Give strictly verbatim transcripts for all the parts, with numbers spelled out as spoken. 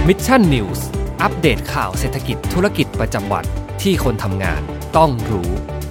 Mission News อัปเดตข่าวเศรษฐกิจธุรกิจประจำวันที่คนทำงานต้องรู้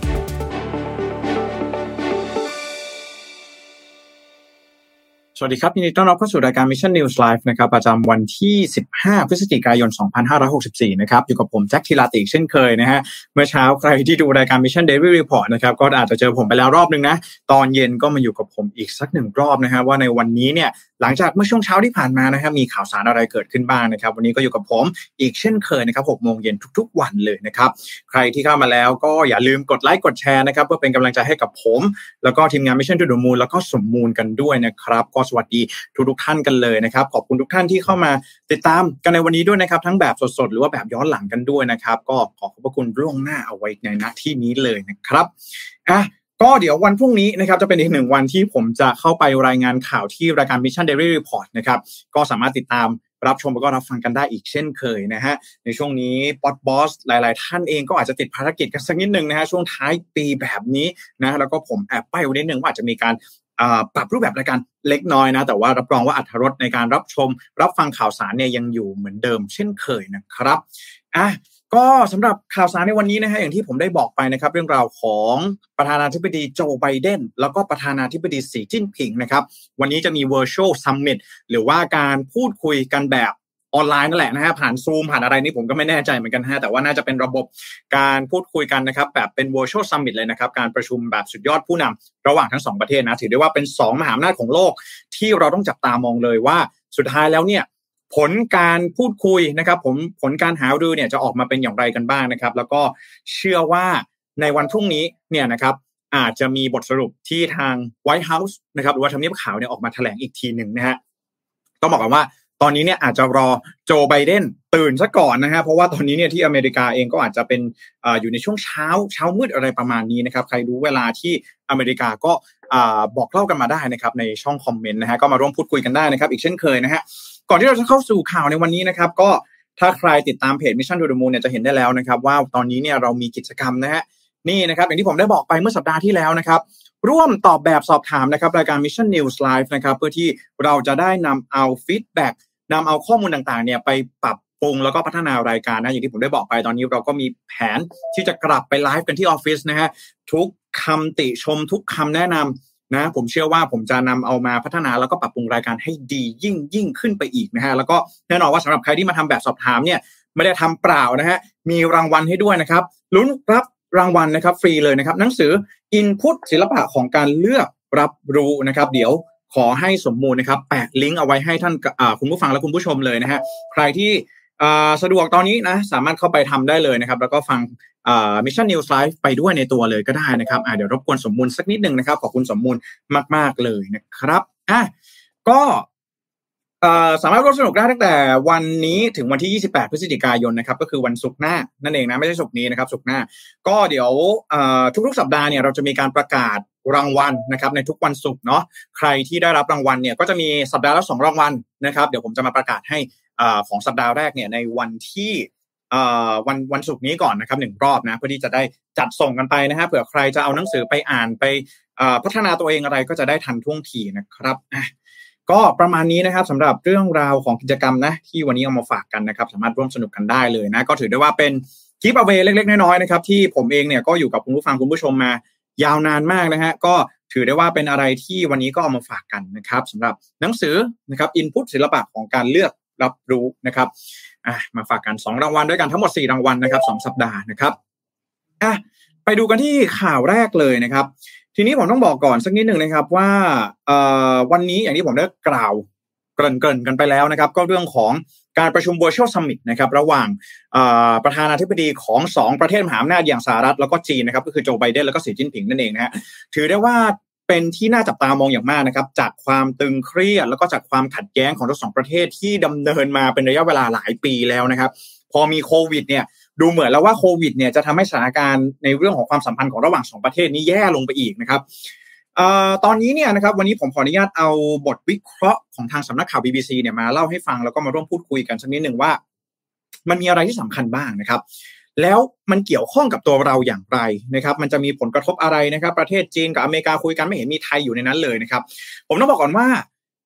สวัสดีครับยินดีต้อนรับเข้าสู่รายการ Mission News Live นะครับประจำวันที่สิบห้าพฤศจิกายนสองพันห้าร้อยหกสิบสี่นะครับอยู่กับผมแจ็คธีราติเช่นเคยนะฮะเมื่อเช้าใครที่ดูรายการ Mission Daily Report นะครับก็อาจจะเจอผมไปแล้วรอบนึงนะตอนเย็นก็มาอยู่กับผมอีกสักหนึ่งรอบนะฮะว่าในวันนี้เนี่ยหลังจากเมื่อช่วงเช้าที่ผ่านมานะครับมีข่าวสารอะไรเกิดขึ้นบ้างนะครับวันนี้ก็อยู่กับผมอีกเช่นเคยนะครับ หกโมงเย็นทุกๆวันเลยนะครับใครที่เข้ามาแล้วก็อย่าลืมกดไลค์กดแชร์นะครับเพื่อเป็นกำลังใจให้กับผมแล้วก็ทีมงาน Mission to the Moon แล้วก็สมมูลกันด้วยนะครับก็สวัสดีทุกๆท่านกันเลยนะครับขอบคุณทุกท่านที่เข้ามาติดตามกันในวันนี้ด้วยนะครับทั้งแบบสดๆหรือว่าแบบย้อนหลังกันด้วยนะครับก็ขอขอบพระคุณล่วงหน้าเอาไว้ในณที่นี้เลยนะครับอ่ะก็เดี๋ยววันพรุ่งนี้นะครับจะเป็นอีกหนึ่งวันที่ผมจะเข้าไปรายงานข่าวที่รายการ Mission Daily Report นะครับก็สามารถติดตามรับชมแล้วก็รับฟังกันได้อีกเช่นเคยนะฮะในช่วงนี้บอสบอสหลายๆท่านเองก็อาจจะติดภารกิจกันสักนิดนึงนะฮะช่วงท้ายปีแบบนี้นะแล้วก็ผมแอบไปวันนิดนึงว่าอาจจะมีการปรับรูปแบบรายการเล็กน้อยนะแต่ว่ารับรองว่าอรรถรสในการรับชมรับฟังข่าวสารเนี่ยยังอยู่เหมือนเดิมเช่นเคยนะครับอ่ะก็สำหรับข่าวสารในวันนี้นะฮะอย่างที่ผมได้บอกไปนะครับเรื่องราวของประธานาธิบดีโจไบเดนแล้วก็ประธานาธิบดีสีจิ้นผิงนะครับวันนี้จะมี Virtual Summit หรือว่าการพูดคุยกันแบบออนไลน์นั่นแหละนะฮะผ่าน Zoom ผ่านอะไรนี่ผมก็ไม่แน่ใจเหมือนกันฮะแต่ว่าน่าจะเป็นระบบการพูดคุยกันนะครับแบบเป็น Virtual Summit เลยนะครับการประชุมแบบสุดยอดผู้นำระหว่างทั้งสองประเทศนะถือได้ว่าเป็นสองมหาอำนาจของโลกที่เราต้องจับตามองเลยว่าสุดท้ายแล้วเนี่ยผลการพูดคุยนะครับผมผลการหารือเนี่ยจะออกมาเป็นอย่างไรกันบ้างนะครับแล้วก็เชื่อว่าในวันพรุ่งนี้เนี่ยนะครับอาจจะมีบทสรุปที่ทาง White House นะครับหรือว่าทำเนียบขาวเนี่ยออกมาแถลงอีกทีหนึ่งนะฮะต้องบอกกันว่าตอนนี้เนี่ยอาจจะรอโจไบเดนตื่นซะก่อนนะฮะเพราะว่าตอนนี้เนี่ยที่อเมริกาเองก็อาจจะเป็นอ่าอยู่ในช่วงเช้าเช้ามืดอะไรประมาณนี้นะครับใครรู้เวลาที่อเมริกาก็อ่าบอกเล่ากันมาได้นะครับในช่องคอมเมนต์นะฮะก็มาร่วมพูดคุยกันได้นะครับอีกเช่นเคยนะฮะก่อนที่เราจะเข้าสู่ข่าวในวันนี้นะครับก็ถ้าใครติดตามเพจ Mission to the Moon เนี่ยจะเห็นได้แล้วนะครับว่าตอนนี้เนี่ยเรามีกิจกรรมนะฮะนี่นะครับอย่างที่ผมได้บอกไปเมื่อสัปดาห์ที่แล้วนะครับร่วมตอบแบบสอบถามนะครับรายการ Mission News Live นะครับเพื่อที่เราจะได้นำเอาฟีดแบ็กนำเอาข้อมูลต่างๆเนี่ยไปปรับปรุงแล้วก็พัฒนารายการนะอย่างที่ผมได้บอกไปตอนนี้เราก็มีแผนที่จะกลับไปไลฟ์กันที่ออฟฟิศนะฮะทุกคำติชมทุกคำแนะนำนะผมเชื่อว่าผมจะนำเอามาพัฒนาแล้วก็ปรับปรุงรายการให้ดียิ่งยิ่งขึ้นไปอีกนะฮะแล้วก็แน่นอนว่าสำหรับใครที่มาทำแบบสอบถามเนี่ยไม่ได้ทำเปล่านะฮะมีรางวัลให้ด้วยนะครับลุ้นรับรางวัลนะครับฟรีเลยนะครับหนังสือ Input ศิลปะของการเลือกรับรู้นะครับเดี๋ยวขอให้สมมูลนะครับแปะลิงก์เอาไว้ให้ท่านคุณผู้ฟังและคุณผู้ชมเลยนะฮะใครที่สะดวกตอนนี้นะสามารถเข้าไปทำได้เลยนะครับแล้วก็ฟังMission News Live ไปด้วยในตัวเลยก็ได้นะครับเดี๋ยวรบกวนสมมูลสักนิดนึงนะครับขอบคุณสมมูลมากๆเลยนะครับอ่ะก็สามารถร่วมสนุกได้ตั้งแต่วันนี้ถึงวันที่ยี่สิบแปดพฤศจิกายนนะครับก็คือวันศุกร์หน้านั่นเองนะไม่ใช่ศุกร์นี้นะครับศุกร์หน้าก็เดี๋ยวทุกๆสัปดาห์เนี่ยเราจะมีการประกาศรางวัลนะครับในทุกวันศุกร์เนาะใครที่ได้รับรางวัลเนี่ยก็จะมีสัปดาห์ละสองรางวัลนะครับเดี๋ยวผมจะมาประกาศให้ของสัปดาห์แรกเนี่ยในวันที่วันวันศุกร์นี้ก่อนนะครับหนึ่งรอบนะเพื่อที่จะได้จัดส่งกันไปนะฮะเผื่อใครจะเอาหนังสือไปอ่านไปพัฒนาตัวเองอะไรก็จะได้ทันท่วงทีนะครับก็ประมาณนี้นะครับสำหรับเรื่องราวของกิจกรรมนะที่วันนี้เอามาฝากกันนะครับสามารถร่วมสนุกกันได้เลยนะก็ถือได้ว่าเป็นคลิปเอาเวเล็กๆน้อยๆนะครับที่ผมเองเนี่ยก็อยู่กับคุณผู้ฟังคุณผู้ชมมายาวนานมากนะฮะก็ถือได้ว่าเป็นอะไรที่วันนี้ก็เอามาฝากกันนะครับสำหรับหนังสือนะครับ Input ศิลปะของการเลือกรับรู้นะครับอ่ะมาฝากกันสองรางวัลด้วยกันทั้งหมดสี่รางวัลนะครับสองสัปดาห์นะครับอ่ะไปดูกันที่ข่าวแรกเลยนะครับทีนี้ผมต้องบอกก่อนสักนิดหนึ่งนะครับว่าเอ่อวันนี้อย่างที่ผมได้กล่าวเกริ่นๆกันไปแล้วนะครับก็เรื่องของการประชุม Virtual Summit นะครับระหว่างประธานาธิบดีของสองประเทศมหาอำนาจอย่างสหรัฐแล้วก็จีนนะครับก็คือโจไบเดนแล้วก็สีจิ้นผิงนั่นเองนะฮะถือได้ว่าเป็นที่น่าจับตามองอย่างมากนะครับจากความตึงเครียดแล้วก็จากความขัดแย้งของทั้งสองประเทศที่ดำเนินมาเป็นระยะเวลาหลายปีแล้วนะครับพอมีโควิดเนี่ยดูเหมือนแล้วว่าโควิดเนี่ยจะทำให้สถานการณ์ในเรื่องของความสัมพันธ์ของระหว่างสองประเทศนี้แย่ลงไปอีกนะครับเอ่อตอนนี้เนี่ยนะครับวันนี้ผมขออนุญาตเอาบทวิเคราะห์ของทางสำนักข่าว บี บี ซี เนี่ยมาเล่าให้ฟังแล้วก็มาร่วมพูดคุยกันสักนิดนึงว่ามันมีอะไรที่สำคัญบ้างนะครับแล้วมันเกี่ยวข้องกับตัวเราอย่างไรนะครับมันจะมีผลกระทบอะไรนะครับประเทศจีนกับอเมริกาคุยกันไม่เห็นมีไทยอยู่ในนั้นเลยนะครับผมต้องบอกก่อนว่า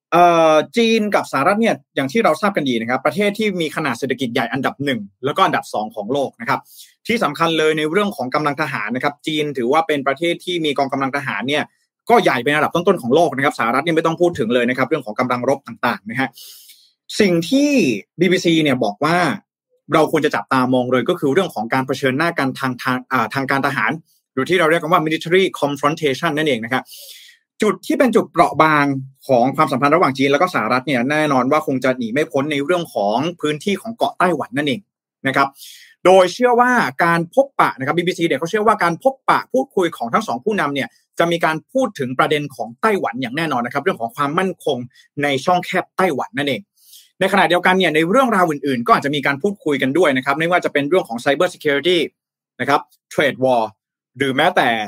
เอ่อจีนกับสหรัฐเนี่ยอย่างที่เราทราบกันดีนะครับประเทศที่มีขนาดเศรษฐกิจใหญ่อันดับหนึ่งแล้วก็อันดับสองของโลกนะครับที่สำคัญเลยในเรื่องของกำลังทหารนะครับจีนถือว่าเป็นประเทศที่มีกองกำลังทหารเนี่ยก็ใหญ่เป็นอันดับต้นๆของโลกนะครับสหรัฐนี่ไม่ต้องพูดถึงเลยนะครับเรื่องของกำลังรบต่างๆนะฮะสิ่งที่ บี บี ซี เนี่ยบอกว่าเราควรจะจับตามองเลยก็คือเรื่องของการเผชิญหน้ากันทางทางอ่าทางการทหารหรือที่เราเรียกกันว่า military confrontation นั่นเองนะครับจุดที่เป็นจุดเปราะบางของความสัมพันธ์ระหว่างจีนแล้วก็สหรัฐเนี่ยแน่นอนว่าคงจะหนีไม่พ้นในเรื่องของพื้นที่ของเกาะไต้หวันนั่นเองนะครับโดยเชื่อว่าการพบปะนะครับ บี บี ซี เนี่ยเขาเชื่อว่าการพบปะพูดคุยของทั้งสองผู้นำเนี่ยจะมีการพูดถึงประเด็นของไต้หวันอย่างแน่นอนนะครับเรื่องของความมั่นคงในช่องแคบไต้หวันนั่นเองในขณะเดียวกันเนี่ยในเรื่องราวอื่นๆก็อาจจะมีการพูดคุยกันด้วยนะครับไม่ว่าจะเป็นเรื่องของ cyber security นะครับ trade war หรือแม้แต่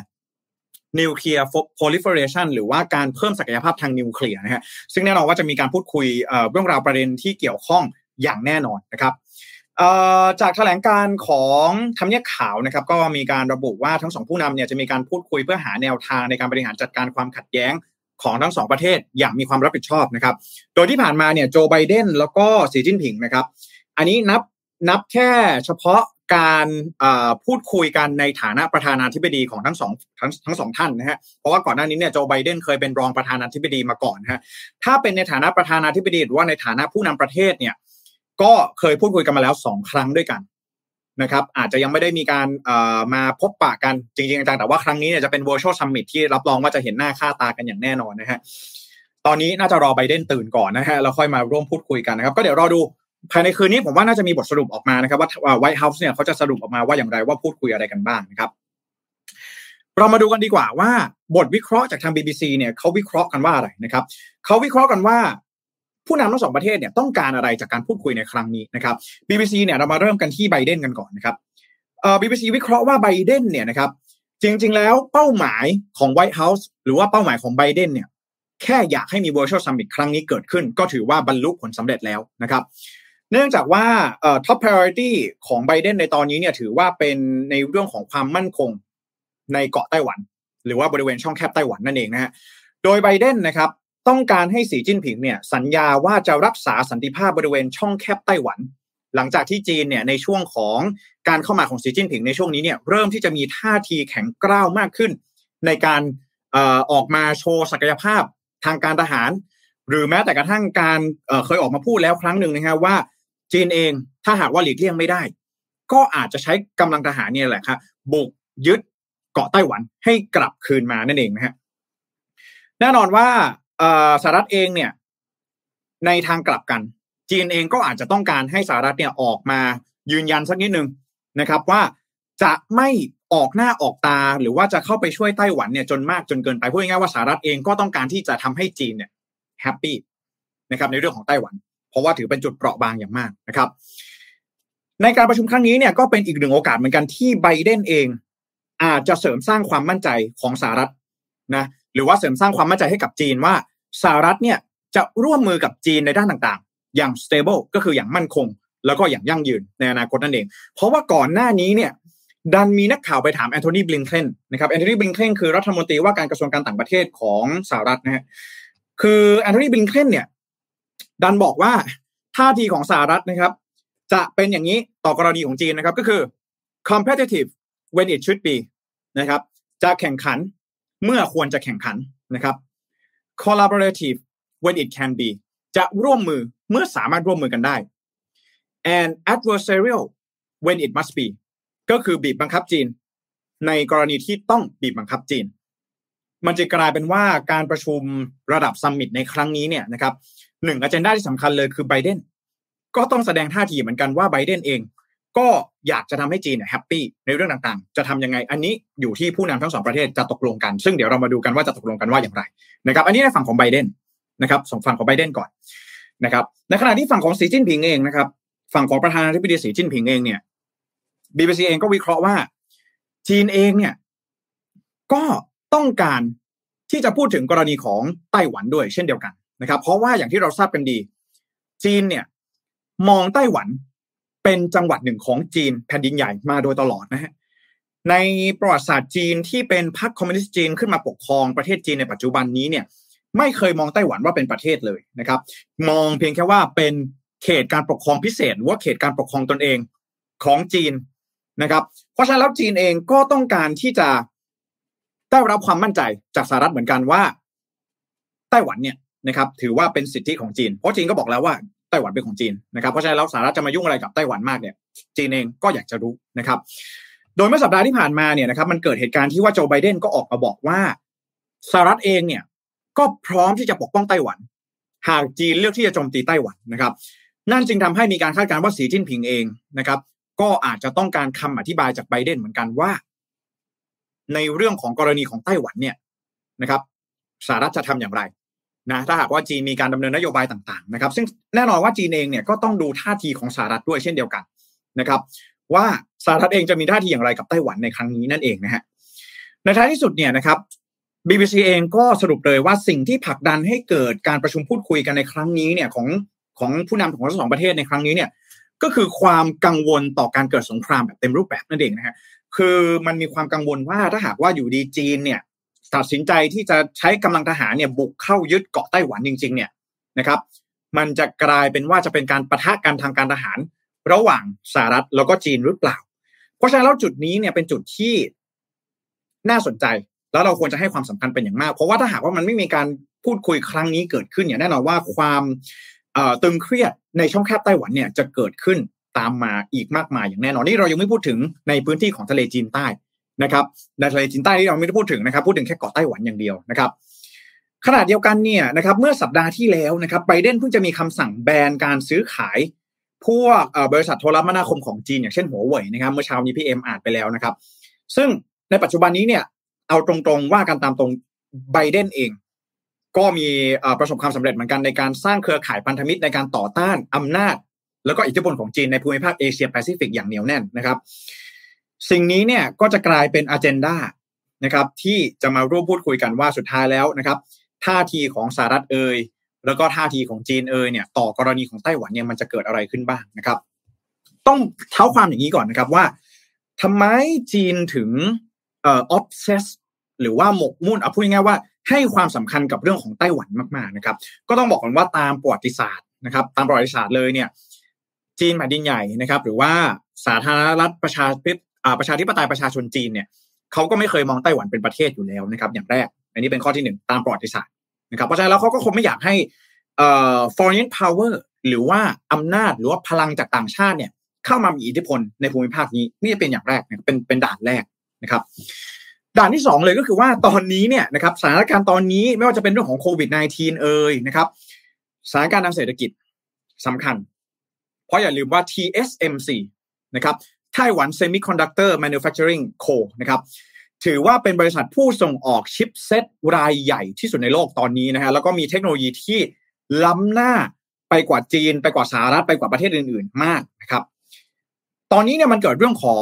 nuclear proliferation หรือว่าการเพิ่มศักยภาพทางนิวเคลียร์นะฮะซึ่งแน่นอนว่าจะมีการพูดคุยเอ่อเรื่องราวประเด็นที่เกี่ยวข้องอย่างแน่นอนนะครับเอ่อจากแถลงการของทำเนียบขาวนะครับก็มีการระบุว่าทั้งสองผู้นำเนี่ยจะมีการพูดคุยเพื่อหาแนวทางในการบริหารจัดการความขัดแย้งของทั้งสองประเทศอย่างมีความรับผิดชอบนะครับโดยที่ผ่านมาเนี่ยโจไบเดนแล้วก็สีจิ้นผิงนะครับอันนี้นับนับแค่เฉพาะการพูดคุยกันในฐานะประธานาธิบดีของทั้งสองทั้งทั้งสองท่านนะฮะเพราะว่าก่อนหน้านี้เนี่ยโจไบเดนเคยเป็นรองประธานาธิบดีมาก่อนนะฮะถ้าเป็นในฐานะประธานาธิบดีหรือว่าในฐานะผู้นำประเทศเนี่ยก็เคยพูดคุยกันมาแล้วสองครั้งด้วยกันนะครับอาจจะยังไม่ได้มีการมาพบปะกันจริงๆจังแต่ว่าครั้งนี้เนี่ยจะเป็น virtual summit ที่รับรองว่าจะเห็นหน้าค่าตากันอย่างแน่นอนนะฮะตอนนี้น่าจะรอไบเดนตื่นก่อนนะฮะแล้วค่อยมาร่วมพูดคุยกันนะครับก็เดี๋ยวรอดูภายในคืนนี้ผมว่าน่าจะมีบทสรุปออกมานะครับว่าไวท์เฮาส์เนี่ยเขาจะสรุปออกมาว่าอย่างไรว่าพูดคุยอะไรกันบ้างนะครับเรามาดูกันดีกว่าว่าบทวิเคราะห์จากทาง บี บี ซี เนี่ยเขาวิเคราะห์กันว่าอะไรนะครับเขาวิเคราะห์กันว่าผู้นำทั้งสองประเทศเนี่ยต้องการอะไรจากการพูดคุยในครั้งนี้นะครับ บี บี ซี เนี่ยเรามาเริ่มกันที่ไบเดนกันก่อนนะครับเอ่อ บี บี ซี วิเคราะห์ว่าไบเดนเนี่ยนะครับจริงๆแล้วเป้าหมายของไวท์เฮาส์หรือว่าเป้าหมายของไบเดนเนี่ยแค่อยากให้มี virtual summit ครั้งนี้เกิดขึ้นก็ถือว่าบรรลุผลสำเร็จแล้วนะครับเนื่องจากว่าเอ่อ top priority ของไบเดนในตอนนี้เนี่ยถือว่าเป็นในเรื่องของความมั่นคงในเกาะไต้หวันหรือว่าบริเวณช่องแคบไต้หวันนั่นเองนะฮะโดยไบเดนนะครับต้องการให้สีจิ้นผิงเนี่ยสัญญาว่าจะรักษาสันติภาพบริเวณช่องแคบไต้หวันหลังจากที่จีนเนี่ยในช่วงของการเข้ามาของสีจิ้นผิงในช่วงนี้เนี่ยเริ่มที่จะมีท่าทีแข็งกร้าวมากขึ้นในการเอ่อออกมาโชว์ศักยภาพทางการทหารหรือแม้แต่กระทั่งการเอ่อเคยออกมาพูดแล้วครั้งหนึ่งนะฮะว่าจีนเองถ้าหากว่าหลีกเลี่ยงไม่ได้ก็อาจจะใช้กำลังทหารเนี่ยแหละครับบุกยึดเกาะไต้หวันให้กลับคืนมานั่นเองนะฮะแน่นอนว่าสหรัฐเองเนี่ยในทางกลับกันจีนเองก็อาจจะต้องการให้สหรัฐเนี่ยออกมายืนยันสักนิดนึงนะครับว่าจะไม่ออกหน้าออกตาหรือว่าจะเข้าไปช่วยไต้หวันเนี่ยจนมากจนเกินไปพูดง่ายๆว่าสหรัฐเองก็ต้องการที่จะทำให้จีนเนี่ยแฮปปี้นะครับในเรื่องของไต้หวันเพราะว่าถือเป็นจุดเปราะบางอย่างมากนะครับในการประชุมครั้งนี้เนี่ยก็เป็นอีกหนึ่งโอกาสเหมือนกันที่ไบเดนเองอาจจะเสริมสร้างความมั่นใจของสหรัฐนะหรือว่าเสริมสร้างความมั่นใจให้กับจีนว่าสหรัฐเนี่ยจะร่วมมือกับจีนในด้านต่างๆอย่าง stable ก็คืออย่างมั่นคงแล้วก็อย่างยั่งยืนในอนาคตนั่นเองเพราะว่าก่อนหน้านี้เนี่ยดันมีนักข่าวไปถามแอนโทนีบลิงเคนนะครับแอนโทนีบลิงเคนคือรัฐมนตรีว่าการกระทรวงการต่างประเทศของสหรัฐนะฮะคือแอนโทนีบลิงเคนเนี่ยดันบอกว่าท่าทีของสหรัฐนะครับจะเป็นอย่างนี้ต่อกรณีของจีนนะครับก็คือ competitive when it should be นะครับจะแข่งขันเมื่อควรจะแข่งขันนะครับ collaborative when it can be จะร่วมมือเมื่อสามารถร่วมมือกันได้ and adversarial when it must be ก็คือบีบบังคับจีนในกรณีที่ต้องบีบบังคับจีนมันจะกลายเป็นว่าการประชุมระดับซัมมิตในครั้งนี้เนี่ยนะครับหนึ่งอเจนดาที่สำคัญเลยคือไบเดนก็ต้องแสดงท่าทีเหมือนกันว่าไบเดนเองก็อยากจะทำให้จีนเนี่ยแฮปปี้ในเรื่องต่างๆจะทำยังไงอันนี้อยู่ที่ผู้นำทั้งสองประเทศจะตกลงกันซึ่งเดี๋ยวเรามาดูกันว่าจะตกลงกันว่าอย่างไรนะครับอันนี้ในฝั่งของไบเดนนะครับสองฝั่งของไบเดนก่อนนะครับในขณะที่ฝั่งของสีจิ้นผิงเองนะครับฝั่งของประธานาธิบดีสีจิ้นผิงเองเนี่ย บี บี ซี เองก็วิเคราะห์ว่าจีนเองเนี่ยก็ต้องการที่จะพูดถึงกรณีของไต้หวันด้วยเช่นเดียวกันนะครับเพราะว่าอย่างที่เราทราบกันดีจีนเนี่ยมองไต้หวันเป็นจังหวัดหนึ่งของจีนแผ่นดินใหญ่มาโดยตลอดนะฮะในประวัติศาสตร์จีนที่เป็นพรรคคอมมิวนิสต์จีนขึ้นมาปกครองประเทศจีนในปัจจุบันนี้เนี่ยไม่เคยมองไต้หวันว่าเป็นประเทศเลยนะครับมองเพียงแค่ว่าเป็นเขตการปกครองพิเศษหรือว่าเขตการปกครองตนเองของจีนนะครับเพราะฉะนั้นแล้วจีนเองก็ต้องการที่จะได้รับความมั่นใจจากสหรัฐเหมือนกันว่าไต้หวันเนี่ยนะครับถือว่าเป็นสิทธิของจีนเพราะจีนก็บอกแล้วว่าไต้หวันเป็นของจีนนะครับเพราะฉะนั้นแล้วสหรัฐจะมายุ่งอะไรกับไต้หวันมากเนี่ยจีนเองก็อยากจะรู้นะครับโดยเมื่อสัปดาห์ที่ผ่านมาเนี่ยนะครับมันเกิดเหตุการณ์ที่ว่าโจไบเดนก็ออกมาบอกว่าสหรัฐเองเนี่ยก็พร้อมที่จะปกป้องไต้หวันหากจีนเลือกที่จะโจมตีไต้หวันนะครับนั่นจึงทำให้มีการคาดการณ์ว่าสีจิ้นผิงเองนะครับก็อาจจะต้องการคำอธิบายจากไบเดนเหมือนกันว่าในเรื่องของกรณีของไต้หวันเนี่ยนะครับสหรัฐจะทำอย่างไรนะถ้าหากว่าจีนมีการดำเนินนโยบายต่างๆนะครับซึ่งแน่นอนว่าจีนเองเนี่ยก็ต้องดูท่าทีของสหรัฐด้วยเช่นเดียวกันนะครับว่าสหรัฐเองจะมีท่าทีอย่างไรกับไต้หวันในครั้งนี้นั่นเองนะฮะในท้ายที่สุดเนี่ยนะครับ บี บี ซี เองก็สรุปเลยว่าสิ่งที่ผลักดันให้เกิดการประชุมพูดคุยกันในครั้งนี้เนี่ยของของผู้นำของทั้งสองประเทศในครั้งนี้เนี่ยก็คือความกังวลต่อการเกิดสงครามแบบเต็มรูปแบบนั่นเองนะฮะคือมันมีความกังวลว่าถ้าหากว่าอยู่ดีจีนเนี่ยตัดสินใจที่จะใช้กำลังทหารเนี่ยบุกเข้ายึดเกาะไต้หวันจริงๆเนี่ยนะครับมันจะกลายเป็นว่าจะเป็นการปะทะกันทางการทหารระหว่างสหรัฐแล้วก็จีนหรือเปล่าเพราะฉะนั้นแล้วจุดนี้เนี่ยเป็นจุดที่น่าสนใจแล้วเราควรจะให้ความสำคัญเป็นอย่างมากเพราะว่าถ้าหากว่ามันไม่มีการพูดคุยครั้งนี้เกิดขึ้นเนี่ยแน่นอนว่าความตึงเครียดในช่องแคบไต้หวันเนี่ยจะเกิดขึ้นตามมาอีกมากมายอย่างแน่นอนนี่เรายังไม่พูดถึงในพื้นที่ของทะเลจีนใต้นะครับในทะเลจีนใต้ที่เราไม่ได้พูดถึงนะครับพูดถึงแค่เกาะไต้หวันอย่างเดียวนะครับขณะเดียวกันเนี่ยนะครับเมื่อสัปดาห์ที่แล้วนะครับไบเดนเพิ่งจะมีคำสั่งแบนการซื้อขายพวกบริษัทโทรคมนาคมของจีนอย่างเช่นหัวเว่ยนะครับเมื่อเช้านี้พี่เอ็มอ่านไปแล้วนะครับซึ่งในปัจจุบันนี้เนี่ยเอาตรงๆว่ากันตามตรงไบเดนเองก็มีประสบความสำเร็จเหมือนกันในการสร้างเครือข่ายพันธมิตรในการต่อต้านอำนาจแล้วก็อิทธิพลของจีนในภูมิภาคเอเชียแปซิฟิกอย่างเหนียวแน่นนะครับสิ่งนี้เนี่ยก็จะกลายเป็นอเจนดานะครับที่จะมาร่วมพูดคุยกันว่าสุดท้ายแล้วนะครับท่าทีของสหรัฐเอ่ยแล้วก็ท่าทีของจีนเอ่ยเนี่ยต่อกรณีของไต้หวันเนี่ยมันจะเกิดอะไรขึ้นบ้างนะครับต้องเท้าความอย่างนี้ก่อนนะครับว่าทำไมจีนถึงเอ่อ obsess หรือว่าหมกมุ่นเอาพูดง่ายๆว่าให้ความสำคัญกับเรื่องของไต้หวันมากๆนะครับก็ต้องบอกก่อนว่าตามประวัติศาสตร์นะครับตามประวัติศาสตร์เลยเนี่ยจีนแผ่นดินใหญ่นะครับหรือว่าสาธารณรัฐประชาธิปอ่าประชาธิปไตยประชาชนจีนเนี่ยเขาก็ไม่เคยมองไต้หวันเป็นประเทศอยู่แล้วนะครับอย่างแรกอันนี้เป็นข้อที่หนึ่งตามประวัติศาสตร์นะครับเพราะฉะนั้นแล้วเขาก็คงไม่อยากให้เอ่อ foreign power หรือว่าอำนาจหรือว่าพลังจากต่างชาติเนี่ยเข้ามามีอิทธิพลในภูมิภาคนี้นี่เป็นอย่างแรกนะเป็นเป็นด่านแรกนะครับด่านที่สองเลยก็คือว่าตอนนี้เนี่ยนะครับสถานการณ์ตอนนี้ไม่ว่าจะเป็นเรื่องของโควิด สิบเก้า เอ่ยนะครับสถานการณ์ทางเศรษฐกิจสำคัญเพราะอย่าลืมว่า ที เอส เอ็ม ซี นะครับ Taiwan Semiconductor Manufacturing Co นะครับถือว่าเป็นบริษัทผู้ส่งออกชิปเซตรายใหญ่ที่สุดในโลกตอนนี้นะฮะแล้วก็มีเทคโนโลยีที่ล้ำหน้าไปกว่าจีนไปกว่าสหรัฐไปกว่าประเทศอื่นๆมากนะครับตอนนี้เนี่ยมันเกิดเรื่องของ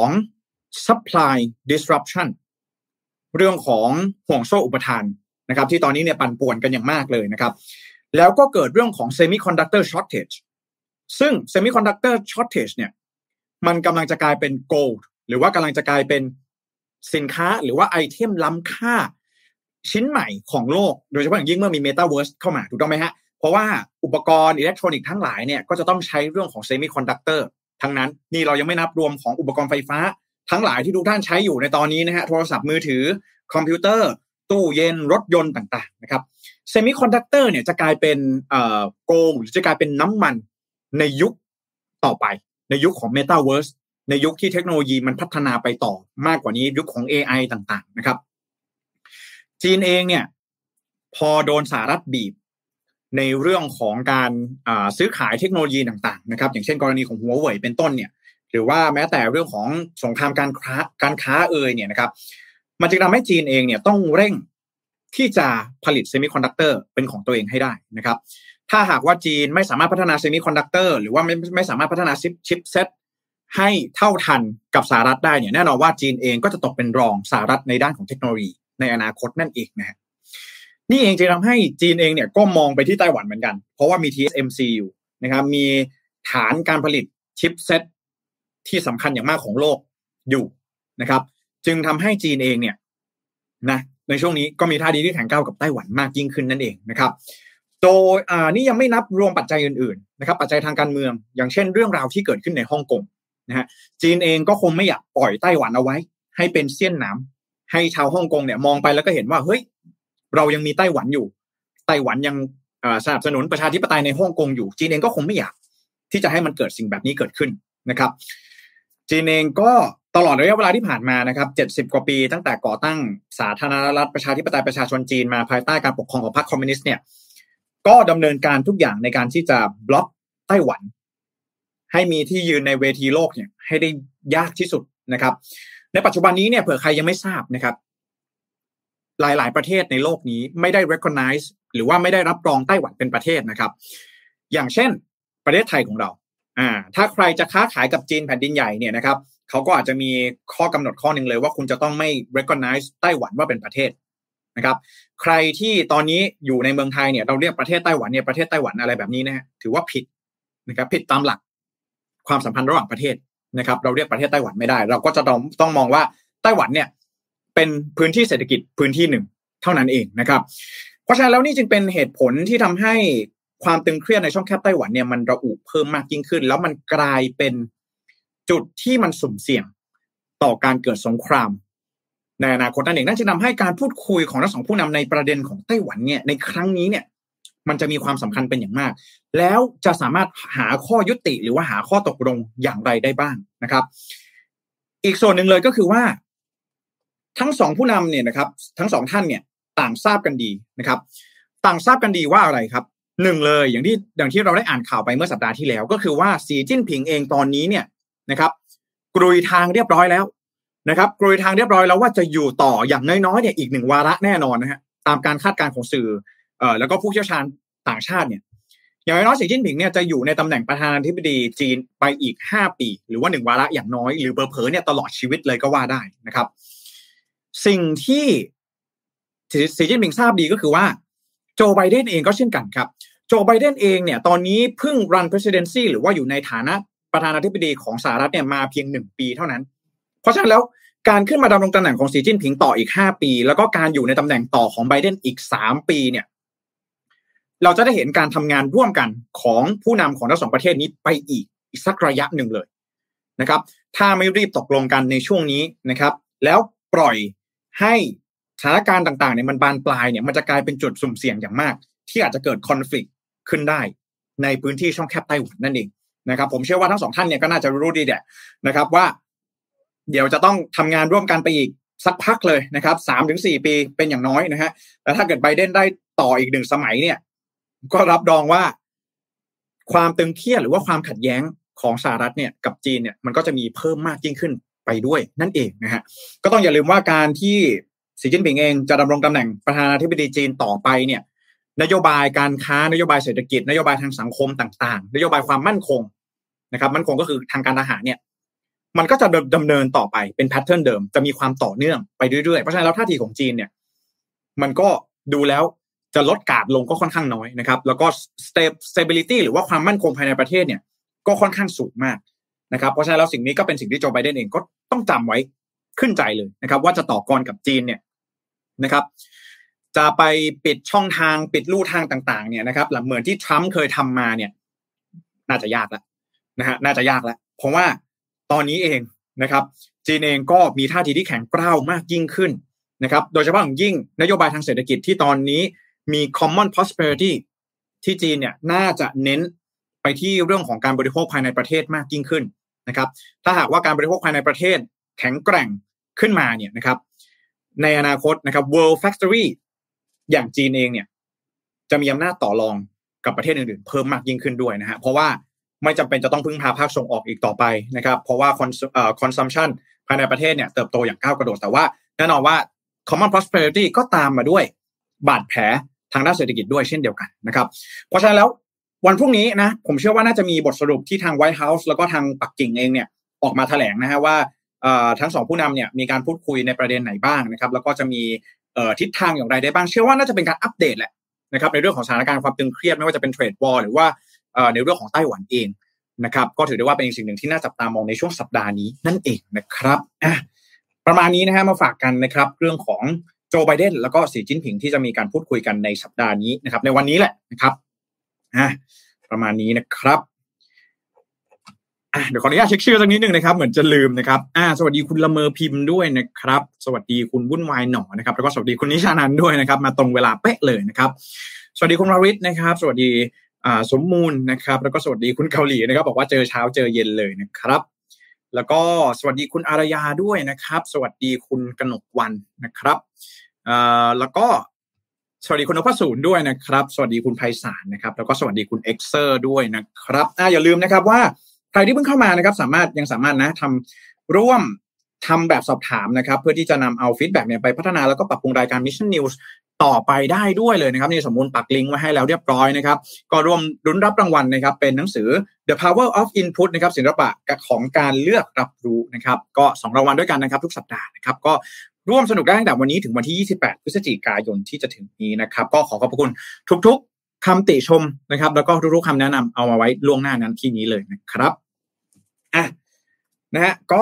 supply disruption เรื่องของห่วงโซ่อุปทานนะครับที่ตอนนี้เนี่ยปั่นป่วนกันอย่างมากเลยนะครับแล้วก็เกิดเรื่องของ semiconductor shortage ซึ่ง semiconductor shortage เนี่ยมันกำลังจะกลายเป็น gold หรือว่ากำลังจะกลายเป็นสินค้าหรือว่าไอเทมล้ำค่าชิ้นใหม่ของโลกโดยเฉพาะอย่างยิ่งเมื่อมี Metaverse เข้ามาถูกต้องไหมฮะเพราะว่าอุปกรณ์อิเล็กทรอนิกส์ทั้งหลายเนี่ยก็จะต้องใช้เรื่องของ semiconductor ทั้งนั้นนี่เรายังไม่นับรวมของอุปกรณ์ไฟฟ้าทั้งหลายที่ทุกท่านใช้อยู่ในตอนนี้นะฮะโทรศัพท์มือถือคอมพิวเตอร์ตู้เย็นรถยนต์ต่างๆนะครับ semiconductor เนี่ยจะกลายเป็นเอ่อโกลหรือจะกลายเป็นน้ำมันในยุคต่อไปในยุคของ Metaverse ในยุคที่เทคโนโลยีมันพัฒนาไปต่อมากกว่านี้ยุคของ เอ ไอ ต่างๆนะครับจีนเองเนี่ยพอโดนสหรัฐบีบในเรื่องของการซื้อขายเทคโนโลยีต่างๆนะครับอย่างเช่นกรณีของหัวเว่ยเป็นต้นเนี่ยหรือว่าแม้แต่เรื่องของสงครามการค้าการค้าเอ่ยเนี่ยนะครับมันจึงทำให้จีนเองเนี่ยต้องเร่งที่จะผลิตเซมิคอนดักเตอร์เป็นของตัวเองให้ได้นะครับถ้าหากว่าจีนไม่สามารถพัฒนาเซมิคอนดักเตอร์หรือว่าไม่ไม่สามารถพัฒนาชิปเซตให้เท่าทันกับสหรัฐได้เนี่ยแน่นอนว่าจีนเองก็จะตกเป็นรองสหรัฐในด้านของเทคโนโลยีในอนาคตนั่นเองนะฮะนี่เองจะทำให้จีนเองเนี่ยก็มองไปที่ไต้หวันเหมือนกันเพราะว่ามี ที เอส เอ็ม ซี อยู่นะครับมีฐานการผลิตชิปเซตที่สำคัญอย่างมากของโลกอยู่นะครับจึงทำให้จีนเองเนี่ยนะในช่วงนี้ก็มีท่าทีที่แข็งก้าวกับไต้หวันมากยิ่งขึ้นนั่นเองนะครับโดยอ่านี่ยังไม่นับรวมปัจจัยอื่นๆนะครับปัจจัยทางการเมืองอย่างเช่นเรื่องราวที่เกิดขึ้นในฮ่องกงนะฮะจีนเองก็คงไม่อยากปล่อยไต้หวันเอาไว้ให้เป็นเสี้ยนหนามให้ชาวฮ่องกงเนี่ยมองไปแล้วก็เห็นว่าเฮ้ยเรายังมีไต้หวันอยู่ไต้หวันยังสนับสนุนประชาธิปไตยในฮ่องกงอยู่จีนเองก็คงไม่อยากที่จะให้มันเกิดสิ่งแบบนี้เกิดขึ้นนะครับจีนเองก็ตลอดระยะเวลาที่ผ่านมานะครับเจ็ดสิบกว่าปีตั้งแต่ก่อตั้งสาธารณรัฐประชาธิปไตยประชาชนจีนมาภายใต้การปกครองของพรรคคอมมิวนิสต์เนี่ยก็ดำเนินการทุกอย่างในการที่จะบล็อกไต้หวันให้มีที่ยืนในเวทีโลกเนี่ยให้ได้ยากที่สุดนะครับในปัจจุบันนี้เนี่ยเผื่อใครยังไม่ทราบนะครับหลายๆประเทศในโลกนี้ไม่ได้ recognize หรือว่าไม่ได้รับรองไต้หวันเป็นประเทศนะครับอย่างเช่นประเทศไทยของเราอ่าถ้าใครจะค้าขายกับจีนแผ่นดินใหญ่เนี่ยนะครับเขาก็อาจจะมีข้อกำหนดข้อนึงเลยว่าคุณจะต้องไม่ recognize ไต้หวันว่าเป็นประเทศนะครับใครที่ตอนนี้อยู่ในเมืองไทยเนี่ยเราเรียกประเทศไต้หวันเนี่ยประเทศไต้หวันอะไรแบบนี้นะฮะถือว่าผิดนะครับผิดตามหลักความสัมพันธ์ระหว่างประเทศนะครับเราเรียกประเทศไต้หวันไม่ได้เราก็จะต้องต้องมองว่าไต้หวันเนี่ยเป็นพื้นที่เศรษฐกิจพื้นที่หนึ่งเท่านั้นเองนะครับเพราะฉะนั้นแล้วนี่จึงเป็นเหตุผลที่ทำให้ความตึงเครียดในช่องแคบไต้หวันเนี่ยมันระอุเพิ่มมากยิ่งขึ้นแล้วมันกลายเป็นจุดที่มันสุ่มเสี่ยงต่อการเกิดสงครามในอนาคตนั่นเองนั่นจะนำให้การพูดคุยของทั้งสองผู้นำในประเด็นของไต้หวันเนี่ยในครั้งนี้เนี่ยมันจะมีความสำคัญเป็นอย่างมากแล้วจะสามารถหาข้อยุติหรือว่าหาข้อตกลงอย่างไรได้บ้างนะครับอีกส่วนหนึ่งเลยก็คือว่าทั้งสองผู้นำเนี่ยนะครับทั้งสองท่านเนี่ยต่างทราบกันดีนะครับต่างทราบกันดีว่าอะไรครับหนึ่งเลยอย่างที่อย่างที่เราได้อ่านข่าวไปเมื่อสัปดาห์ที่แล้วก็คือว่าสีจิ้นผิงเองตอนนี้เนี่ยนะครับกรุยทางเรียบร้อยแล้วนะครับกรุยทางเรียบร้อยแล้วว่าจะอยู่ต่ออย่างน้อยๆเนี่ยอีกหนึ่งวาระแน่นอนนะฮะตามการคาดการณ์ของสื่อเอ่อแล้วก็ผู้เชี่ยวชาญต่างชาติเนี่ยอย่างน้อยสีจิ้นผิงเนี่ยจะอยู่ในตำแหน่งประธานาธิบดีจีนไปอีกห้าปีหรือว่าหนึ่งวาระอย่างน้อยหรือเผลอๆเนี่ยตลอดชีวิตเลยก็ว่าได้นะครับสิ่งที่สีจิ้นผิงทราบดีก็คือว่าโจไบเดนเองก็เช่นกันครับโจไบเดนเองเนี่ยตอนนี้เพิ่ง run presidency หรือว่าอยู่ในฐานะประธานาธิบดีของสหรัฐเนี่ยมาเพียงหนึ่งปีเท่านั้นเพราะฉะนั้นแล้วการขึ้นมาดำรงตำแหน่งของสีจิ้นผิงต่ออีกห้าปีแล้วก็การอยู่ในตำแหน่งต่อของไบเดนอีกสามปีเนี่ยเราจะได้เห็นการทำงานร่วมกันของผู้นำของทั้งสองประเทศนี้ไปอีกอีกสักระยะหนึ่งเลยนะครับถ้าไม่รีบตกลงกันในช่วงนี้นะครับแล้วปล่อยให้สถานการณ์ต่างๆเนี่ยมันบานปลายเนี่ยมันจะกลายเป็นจุดสุ่มเสี่ยงอย่างมากที่อาจจะเกิดคอนฟลิกต์ขึ้นได้ในพื้นที่ช่องแคบไต้หวันนั่นเองนะครับผมเชื่อว่าทั้งสองท่านเนี่ยก็น่าจะรู้ดีแหละนะครับว่าเดี๋ยวจะต้องทำงานร่วมกันไปอีกสักพักเลยนะครับ สามถึงสี่ ปีเป็นอย่างน้อยนะฮะแล้วถ้าเกิดไบเดนได้ต่ออีกหนึ่งสมัยเนี่ยก็รับรองว่าความตึงเครียดหรือว่าความขัดแย้งของสหรัฐเนี่ยกับจีนเนี่ยมันก็จะมีเพิ่มมากยิ่งขึ้นไปด้วยนั่นเองนะฮะก็ต้องอย่าลืมว่าการที่สีจิ้นผิงเองจะดำรงตำแหน่งประธานาธิบดีจีนต่อไปเนี่ยนโยบายการค้านโยบายเศรษฐกิจนโยบายทางสังคมต่างๆนโยบายความมั่นคงนะครับมั่นคงก็คือทางการทหารเนี่ยมันก็จะดำเนินต่อไปเป็นแพทเทิร์นเดิมจะมีความต่อเนื่องไปเรื่อยๆเพราะฉะนั้นแล้วท่าทีของจีนเนี่ยมันก็ดูแล้วจะลดการ์ดลงก็ค่อนข้างน้อยนะครับแล้วก็ stability หรือว่าความมั่นคงภายในประเทศเนี่ยก็ค่อนข้างสูงมากนะครับเพราะฉะนั้นแล้วสิ่งนี้ก็เป็นสิ่งที่โจไบเดนเองก็ต้องจำไว้ขึ้นใจเลยนะครับว่าจะต่อกรกับจีนเนี่ยนะครับจะไปปิดช่องทางปิดลู่ทางต่างๆเนี่ยนะครับเหมือนที่ทรัมป์เคยทำมาเนี่ยน่าจะยากแล้วนะฮะน่าจะยากแล้วเพราะว่าตอนนี้เองนะครับจีนเองก็มีท่าทีที่แข็งกร้าวมากยิ่งขึ้นนะครับโดยเฉพาะอย่างยิ่งนโยบายทางเศรษฐกิจที่ตอนนี้มี common prosperity ที่จีนเนี่ยน่าจะเน้นไปที่เรื่องของการบริโภคภายในประเทศมากยิ่งขึ้นนะครับถ้าหากว่าการบริโภคภายในประเทศแข็งแกร่งขึ้นมาเนี่ยนะครับในอนาคตนะครับ world factory อย่างจีนเองเนี่ยจะมีอำนาจต่อรองกับประเทศอื่นๆเพิ่มมากยิ่งขึ้นด้วยนะฮะเพราะว่าไม่จำเป็นจะต้องพึ่งพาภาคส่งออกอีกต่อไปนะครับเพราะว่า consumption ภายในประเทศเนี่ยเติบโตอย่างก้าวกระโดดแต่ว่าแน่นอนว่า common prosperity ก็ตามมาด้วยบาดแผลทางด้านเศรษฐกิจด้วยเช่นเดียวกันนะครับเพราะฉะนั้นแล้ววันพรุ่งนี้นะผมเชื่อว่าน่าจะมีบทสรุปที่ทาง White House แล้วก็ทางปักกิ่งเองเนี่ยออกมาแถลงนะฮะว่าทั้งสองผู้นำเนี่ยมีการพูดคุยในประเด็นไหนบ้างนะครับแล้วก็จะมีทิศทางอย่างไรได้บ้างเชื่อว่าน่าจะเป็นการอัปเดตแหละนะครับในเรื่องของสถานการณ์ความตึงเครียดไม่ว่าจะเป็นเทรดวอร์หรือว่าในเรื่องของไต้หวันเองนะครับก็ถือได้ว่าเป็นสิ่งหนึ่งที่น่าจับตามองในช่วงสัปดาห์นี้นั่นเองนะครับอ่ะประมาณนี้นะฮะมาฝากกันนะครับเรื่องของโจไบเดนแล้วก็สีจิ้นผิงที่จะมีการพูดคุยกันในสัปดาห์นี้นะครับในวันนี้แหละนะครับอ่ะประมาณนี้นะครับอ่ะเดี๋ยวขออนุญาตเช็คชื่อสักนิดนึงนะครับเหมือนจะลืมนะครับอ่าสวัสดีคุณละเมอพิมพ์ด้วยนะครับสวัสดีคุณวุ่นวายหนอนะครับแล้วก็สวัสดีคุณนิชานันท์ด้วยนะครับมาตรงเวลาเป๊ะเลยนะครับสวัสดีคุณราวิทย์นะครับสวัสดีอ่าสมมูลนะครับแล้วก็สวัสดีคุณเกาหลีนะครับบอกว่าเจอเช้าเจอเย็นเลยนะครับแล้วก็สวัสดีคุณอารยาด้วยนะครับสวัสดีคุณกนกวรรณนะครับเอ่อแล้วก็สวัสดีคุณนพศูนย์ด้วยนะครับสวัสดีคุณไพศาลนะครับแล้วก็สวัสดีคุณเอ็กเซอร์ด้วยนะครับอ่าอย่าลืมนะครับว่าใครที่เพิ่งเข้ามานะครับสามารถยังสามารถนะทำร่วมทำแบบสอบถามนะครับเพื่อที่จะนำเอาฟีดแบ็กเนี่ยไปพัฒนาแล้วก็ปรับปรุงรายการ Mission News ต่อไปได้ด้วยเลยนะครับนี่สมมุติปักลิงก์ไว้ให้แล้วเรียบร้อยนะครับก็ร่วมรุ้นรับรางวัลนะครับเป็นหนังสือ The Power of Input นะครับศิลปะของการเลือกรับรู้นะครับก็สองรางวัลด้วยกันนะครับทุกสัปดาห์นะครับก็ร่วมสนุกได้ตั้งแต่วันนี้ถึงวันที่ยี่สิบแปดพฤศจิกายนที่จะถึงนี้นะครับก็ขอขอบคุณทุกๆคำติชมนะครับแล้วก็ทุกๆคำแนะนำเอามาไว้ล่วงหน้านั้นที่นี้เลยนะครับอ่ะนะฮะก็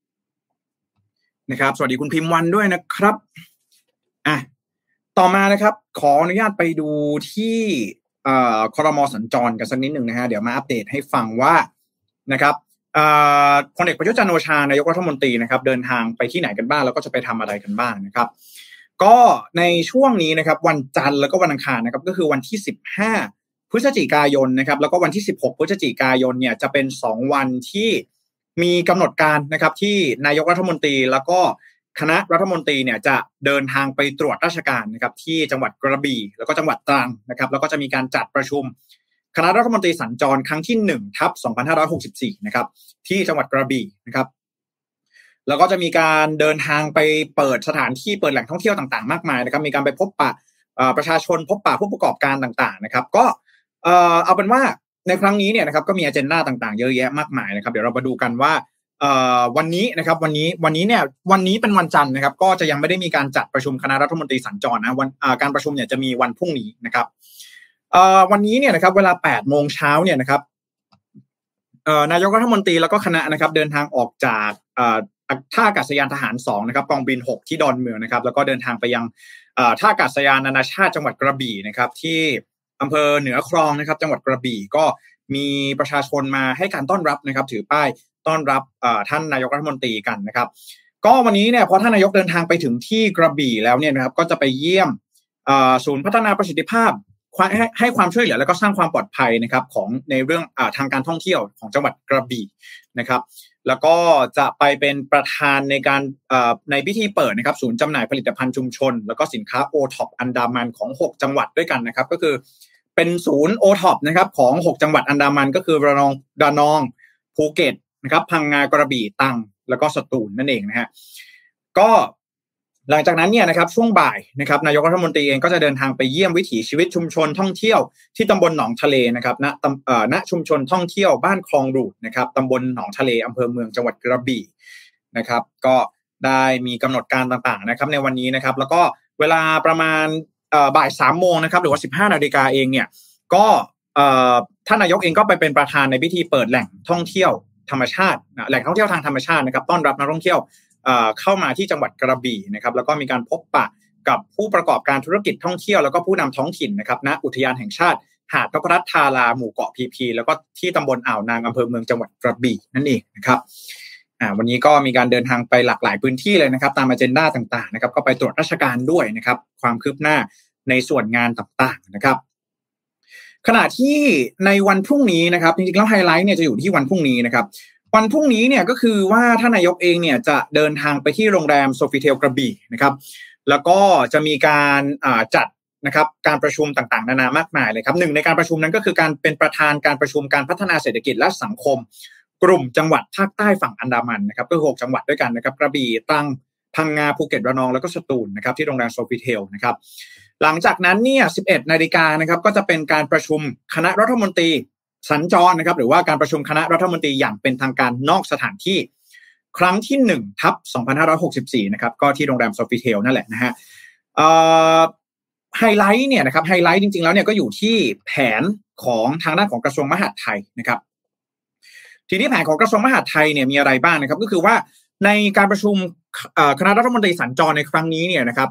นะครับสวัสดีคุณพิมพ์วันด้วยนะครับอ่ะต่อมานะครับขออนุญาตไปดูที่เอ่อครม.สัญจรกันสักนิดนึงนะฮะเดี๋ยวมาอัปเดตให้ฟังว่านะครับเอ่อพลเอกประยุทธ์จันทร์โอชานายกรัฐมนตรีนะครับเดินทางไปที่ไหนกันบ้างแล้วก็จะไปทำอะไรกันบ้างนะครับก็ในช่วงนี้นะครับวันจันทร์แล้วก็วันอังคารนะครับก็คือวันที่สิบห้าพฤศจิกายนนะครับแล้วก็วันที่สิบหกพฤศจิกายนเนี่ยจะเป็นสองวันที่มีกำหนดการนะครับที่นายกรัฐมนตรีแล้วก็คณะรัฐมนตรีเนี่ยจะเดินทางไปตรวจราชการนะครับที่จังหวัดกระบี่แล้วก็จังหวัดตรังนะครับแล้วก็จะมีการจัดประชุมคณะรัฐมนตรีสัญจรครั้งที่หนึ่งทับสองพันห้าร้อยหกสิบสี่นะครับที่จังหวัดกระบี่นะครับแล้วก็จะมีการเดินทางไปเปิดสถานที่เปิดแหล่งท่องเที่ยวต่างๆมากมายนะครับมีการไปพบปะประชาชนพบปะผู้ประกอบการต่างๆนะครับก็เอ่อเอาเป็นว่าในครั้งนี้เนี่ยนะครับก็มีอเจนดาต่างๆเยอะแยะมากมายนะครับเดี๋ยวเรามาดูกันว่าเอ่อวันนี้นะครับวันนี้วันนี้เนี่ยวันนี้เป็นวันจันทร์นะครับก็จะยังไม่ได้มีการจัดประชุมคณะรัฐมนตรีสัญจรนะวันอ่าการประชุมเนี่ยจะมีวันพรุ่งนี้นะครับเอ่อวันนี้เนี่ยนะครับเวลา แปดโมง นเนี่ยนะครับเอ่อนายกรัฐมนตรีแล้วก็คณะนะครับเดินทางออกจากเอ่อท่าอากาศยานทหารสองนะครับกองบินหกที่ดอนเมืองนะครับแล้วก็เดินทางไปยังเอ่อท่าอากาศยานนานาชาติจังหวัดกระบี่นะครับที่อำเภอเหนือคลองนะครับจังหวัดกระบี่ก็มีประชาชนมาให้การต้อนรับนะครับถือป้ายต้อนรับเอ่อท่านนายกรัฐมนตรีกันนะครับก็วันนี้เนี่ยพอท่านนายกเดินทางไปถึงที่กระบี่แล้วเนี่ยนะครับก็จะไปเยี่ยมเอ่อศูนย์พัฒนาประสิทธิภาพให้ให้ความช่วยเหลือแล้วก็สร้างความปลอดภัยนะครับของในเรื่องอ่าทางการท่องเที่ยวของจังหวัดกระบี่นะครับแล้วก็จะไปเป็นประธานในการเอ่อในพิธีเปิดนะครับศูนย์จำหน่ายผลิตภัณฑ์ชุมชนแล้วก็สินค้า โอ ท็อป อันดามันของหกจังหวัดด้วยกันนะครับก็คือเป็นศูนย์ โอ ท็อป นะครับของหกจังหวัดอันดามันก็คือระนองระนองภูเก็ตนะครับพังงากระบี่ตรังแล้วก็สตูลนั่นเองนะฮะก็หลังจากนั้นเนี่ยนะครับช่วงบ่ายนะครับนายกรัฐมนตรีเองก็จะเดินทางไปเยี่ยมวิถีชีวิตชุมชนท่องเที่ยวที่ตำบลหนองทะเลนะครับณตำเอ่อณชุมชนท่องเที่ยวบ้านคลองรูดนะครับตำบลหนองทะเลอำเภอเมืองจังหวัดกระบี่นะครับก็ได้มีกำหนดการต่างๆนะครับในวันนี้นะครับแล้วก็เวลาประมาณเอ่อบ่ายสามโมงนะครับหรือว่าสิบห้านาฬิกาเองเนี่ยก็เอ่อท่านนายกเองก็ไปเป็นประธานในพิธีเปิดแหล่งท่องเที่ยวธรรมชาติแหล่งท่องเที่ยวทางธรรมชาตินะครับต้อนรับนักท่องเที่ยวเข้ามาที่จังหวัดกระบี่นะครับแล้วก็มีการพบปะกับผู้ประกอบการธุรกิจท่องเที่ยวแล้วก็ผู้นำท้องถิ่นนะครับณอุทยานแห่งชาติหาดนพรัตน์ธาราหมู่เกาะพีพีแล้วก็ที่ตำบลอ่าวนางอำเภอเมืองจังหวัดกระบี่นั่นเองนะครับอ่าวันนี้ก็มีการเดินทางไปหลากหลายพื้นที่เลยนะครับตามอเจนดาต่างๆนะครับก็ไปตรวจราชการด้วยนะครับความคืบหน้าในส่วนงานต่างๆนะครับขณะที่ในวันพรุ่งนี้นะครับจริงๆแล้วไฮไลท์เนี่ยจะอยู่ที่วันพรุ่งนี้นะครับวันพรุ่งนี้เนี่ยก็คือว่าท่านนายกเองเนี่ยจะเดินทางไปที่โรงแรมโซฟิเทลกระบี่นะครับแล้วก็จะมีการจัดนะครับการประชุมต่างๆนานามากมายเลยครับหนึ่งในการประชุมนั้นก็คือการเป็นประธานการประชุมการพัฒนาเศรษฐกิจและสังคมกลุ่มจังหวัดภาคใต้ฝั่งอันดามันนะครับก็หกจังหวัดด้วยกันนะครับกระบี่ตรังพังงาภูเก็ตระนองแล้วก็สตูลนะครับที่โรงแรมโซฟิเทลนะครับหลังจากนั้นเนี่ย สิบเอ็ดนาฬิกานะครับก็จะเป็นการประชุมคณะรัฐมนตรีสัญจรนะครับหรือว่าการประชุมคณะรัฐมนตรีอย่างเป็นทางการนอกสถานที่ครั้งที่หนึ่งทับสองพันห้าร้อยหกสิบสี่นะครับก็ที่โรงแรมโซฟิเทลนั่นแหละนะฮะเอ่อไฮไลท์เนี่ยนะครับไฮไลท์จริงๆแล้วเนี่ยก็อยู่ที่แผนของทางด้านของกระทรวงมหาดไทยนะครับทีนี้แผนของกระทรวงมหาดไทยเนี่ยมีอะไรบ้างนะครับก็คือว่าในการประชุมคณะรัฐมนตรีสัญจรในครั้งนี้เนี่ยนะครับ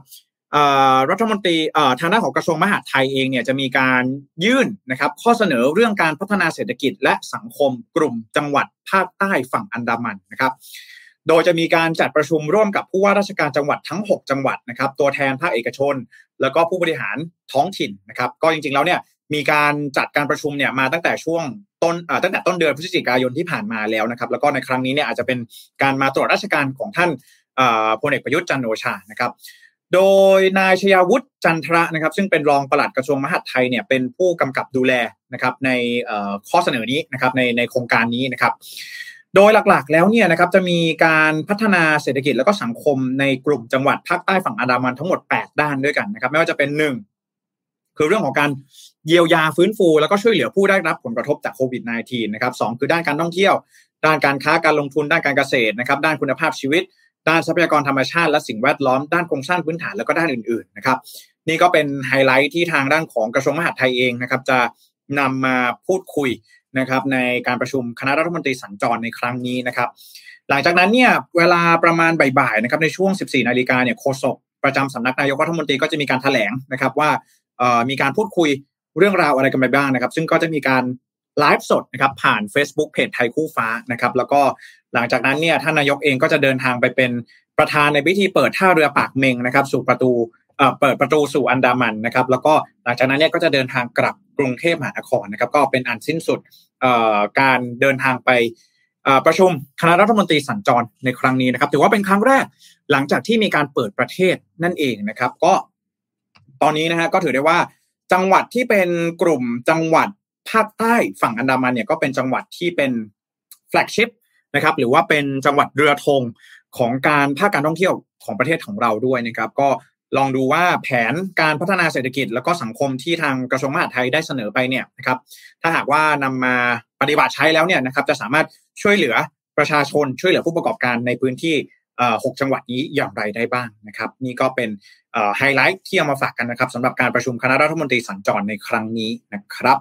รัฐมนตรีทางด้านของกระทรวงมหาดไทยเองเนี่ยจะมีการยื่นนะครับข้อเสนอเรื่องการพัฒนาเศรษฐกิจและสังคมกลุ่มจังหวัดภาคใต้ฝั่งอันดามันนะครับโดยจะมีการจัดประชุมร่วมกับผู้ว่าราชการจังหวัดทั้งหกจังหวัดนะครับตัวแทนภาคเอกชนแล้วก็ผู้บริหารท้องถิ่นนะครับก็จริงๆแล้วเนี่ยมีการจัดการประชุมเนี่ยมาตั้งแต่ช่วงต้นตั้งแต่ต้นเดือนพฤศจิกายนที่ผ่านมาแล้วนะครับแล้วก็ในครั้งนี้เนี่ยอาจจะเป็นการมาตรวจราชการของท่านพลเอกประยุทธ์จันทร์โอชานะครับโดยนายชยาวุฒิจันทระนะครับซึ่งเป็นรองปลัดกระทรวงมหาดไทยเนี่ยเป็นผู้กำกับดูแลนะครับในข้อเสนอนี้นะครับในในโครงการนี้นะครับโดยหลักๆแล้วเนี่ยนะครับจะมีการพัฒนาเศรษฐกิจแล้วก็สังคมในกลุ่มจังหวัดภาคใต้ฝั่งอันดามันทั้งหมดแปดด้านด้วยกันนะครับไม่ว่าจะเป็นหนึ่งคือเรื่องของการเยียวยาฟื้นฟูแล้วก็ช่วยเหลือผู้ได้รับผลกระทบจากโควิด สิบเก้า นะครับสองคือด้านการท่องเที่ยวด้านการค้าการลงทุนด้านการเกษตรนะครับด้านคุณภาพชีวิตด้านทรัพยากรธรรมชาติและสิ่งแวดล้อมด้านโครงสร้างพื้นฐานแล้วก็ด้านอื่นๆนะครับนี่ก็เป็นไฮไลท์ที่ทางด้านของกระทรวงมหาดไทยเองนะครับจะนำมาพูดคุยนะครับในการประชุมคณะรัฐมนตรีสัญจรในครั้งนี้นะครับหลังจากนั้นเนี่ยเวลาประมาณบ่ายๆนะครับในช่วง สิบสี่นาฬิกาเนี่ยโฆษกประจำสำนักนายกรัฐมนตรีก็จะมีการแถลงนะครับว่าเอ่อมีการพูดคุยเรื่องราวอะไรกันไปบ้างนะครับซึ่งก็จะมีการไลฟ์สดนะครับผ่าน Facebook เพจไทยคู่ฟ้านะครับแล้วก็หลังจากนั้นเนี่ยท่านนายกเองก็จะเดินทางไปเป็นประธานในพิธีเปิดท่าเรือปากเมงนะครับสู่ประตูเอ่อเปิดประตูสู่อันดามันนะครับแล้วก็หลังจากนั้นเนี่ยก็จะเดินทางกลับกรุงเทพมหานครนะครับก็เป็นอันสิ้นสุดเอ่อการเดินทางไปเอ่อประชุมคณะรัฐมนตรีสัญจรในครั้งนี้นะครับถือว่าเป็นครั้งแรกหลังจากที่มีการเปิดประเทศนั่นเองนะครับก็ตอนนี้นะฮะก็ถือได้ว่าจังหวัดที่เป็นกลุ่มจังหวัดภาคใต้ฝั่งอันดามันเนี่ยก็เป็นจังหวัดที่เป็นแฟลกชิพนะครับหรือว่าเป็นจังหวัดเรือธงของการภาคการท่องเที่ยวของประเทศของเราด้วยนะครับก็ลองดูว่าแผนการพัฒนาเศรษฐกิจแล้วก็สังคมที่ทางกระทรวงมหาดไทยได้เสนอไปเนี่ยนะครับถ้าหากว่านำมาปฏิบัติใช้แล้วเนี่ยนะครับจะสามารถช่วยเหลือประชาชนช่วยเหลือผู้ประกอบการในพื้นที่หกจังหวัดนี้อย่างไรได้บ้างนะครับนี่ก็เป็นไฮไลท์ที่เอามาฝากกันนะครับสำหรับการประชุมคณะรัฐมนตรีสัญจรในครั้งนี้นะครับ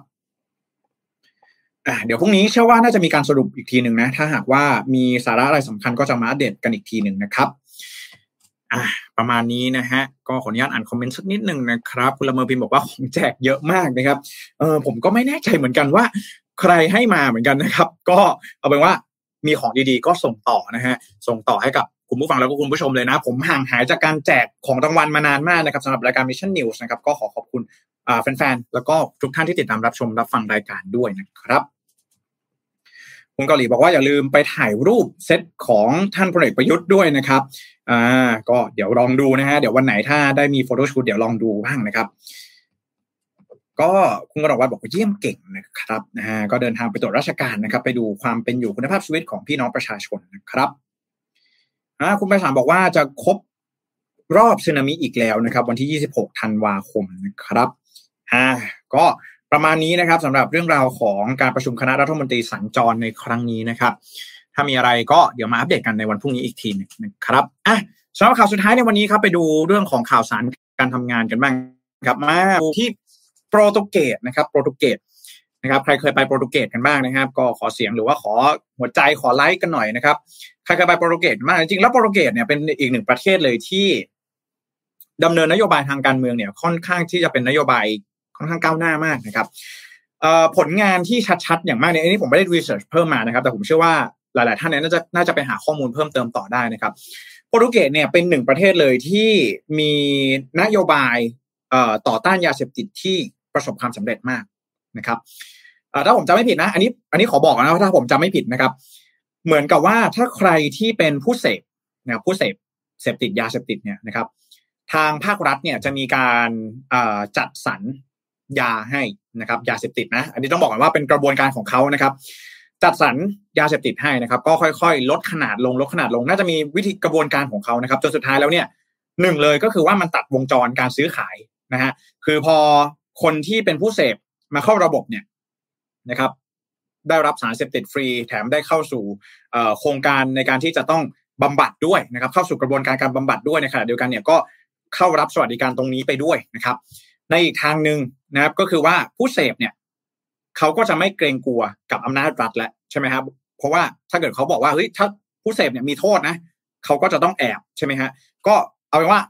เดี๋ยวพรุ่งนี้เชื่อว่าน่าจะมีการสรุปอีกทีหนึ่งนะถ้าหากว่ามีสาระอะไรสำคัญก็จะมาอัปเดตกันอีกทีหนึ่งนะครับอ่าประมาณนี้นะฮะก็ขออนุญาตอ่านคอมเมนต์สักนิดนึงนะครับคุณละเมอพิมพ์บอกว่าของแจกเยอะมากนะครับเออผมก็ไม่แน่ใจเหมือนกันว่าใครให้มาเหมือนกันนะครับก็เอาเป็นว่ามีของดีๆก็ส่งต่อนะฮะส่งต่อให้กับคุณผู้ฟังแล้วก็คุณผู้ชมเลยนะผมห่างหายจากการแจกของรางวัลมานานมากนะครับสำหรับรายการ Mission News นะครับก็ขอขอบคุณอ่าแฟนๆแล้วก็ทุกท่านที่ติดตามรับชมรับฟังรายการด้วยนะครับคุณเกาหลีบอกว่าอย่าลืมไปถ่ายรูปเซตของท่านพลเอกประยุทธ์ด้วยนะครับอ่าก็เดี๋ยวลองดูนะฮะเดี๋ยววันไหนถ้าได้มีโฟโต้ชูตเดี๋ยวลองดูบ้างนะครับก็คุณกระดกวัดบอกว่าเยี่ยมเก่งนะครับนะฮะก็เดินทางไปตรวจราชการนะครับไปดูความเป็นอยู่คุณภาพชีวิตของพี่น้องประชาชนนะครับอ่าคุณไปสามบอกว่าจะครบรอบสึนามิอีกแล้วนะครับวันที่ยี่สิบหกธันวาคมนะครับอ่าก็ประมาณนี้นะครับสำหรับเรื่องราวของการประชุมคณะรัฐมนตรีสัญจรในครั้งนี้นะครับถ้ามีอะไรก็เดี๋ยวมาอัปเดตกันในวันพรุ่งนี้อีกทีนึงนะครับอ่ะสำหรับข่าวสุดท้ายในวันนี้ครับไปดูเรื่องของข่าวสารการทำงานกันบ้างครับมาที่โปรตุเกสนะครับโปรตุเกสนะครับใครเคยไปโปรตุเกสกันบ้างนะครับก็ขอเสียงหรือว่าขอหัวใจขอไลค์กันหน่อยนะครับใครเคยไปโปรตุเกสบ้างจริงๆแล้วโปรตุเกสเนี่ยเป็นอีกหนึ่งประเทศเลยที่ดำเนินนโยบายทางการเมืองเนี่ยค่อนข้างที่จะเป็นนโยบายค่อนข้างก้าวหน้ามากนะครับผลงานที่ชัดๆอย่างมากเนี่ยอันนี้ผมไม่ได้รีเสิร์ชเพิ่มมานะครับแต่ผมเชื่อว่าหลายๆท่านเนี่ยน่าจะน่าจะไปหาข้อมูลเพิ่มเติมต่อได้นะครับโปรตุเกสเนี่ยเป็นหนึ่งประเทศเลยที่มีนโยบายต่อต้านยาเสพติดที่ประสบความสำเร็จมากนะครับถ้าผมจำไม่ผิดนะอันนี้อันนี้ขอบอกนะว่าถ้าผมจำไม่ผิดนะครับเหมือนกับว่าถ้าใครที่เป็นผู้เสพนะผู้เสพเสพติดยาเสพติดเนี่ยนะครับทางภาครัฐเนี่ยจะมีการจัดสรรยาให้นะครับยาเสพติดนะอันนี้ต้องบอกก่อนว่าเป็นกระบวนการของเขานะครับจัดสรรยาเสพติดให้นะครับก็ค่อยๆลดขนาดลงลดขนาดลงน่าจะมีวิธีกระบวนการของเขานะครับจนสุดท้ายแล้วเนี่ยหนึ่งเลยก็คือว่ามันตัดวงจรการซื้อขายนะฮะคือพอคนที่เป็นผู้เสพมาเข้าระบบเนี่ยนะครับได้รับสารเสพติดฟรีแถมได้เข้าสู่โครงการในการที่จะต้องบำบัดด้วยนะครับเข้าสู่กระบวนการการบำบัดด้วยในขณะเดียวกันเนี่ยก็เข้ารับสวัสดิการตรงนี้ไปด้วยนะครับในอีกทางนึงนะครับก็คือว่าผู้เสพเนี่ยเขาก็จะไม่เกรงกลัวกับอำนาจรัฐแล้วใช่ไหมครับเพราะว่าถ้าเกิดเขาบอกว่าเฮ้ยถ้าผู้เสพเนี่ยมีโทษนะเขาก็จะต้องแอบใช่ไหมฮะก็เอาเป็นว่า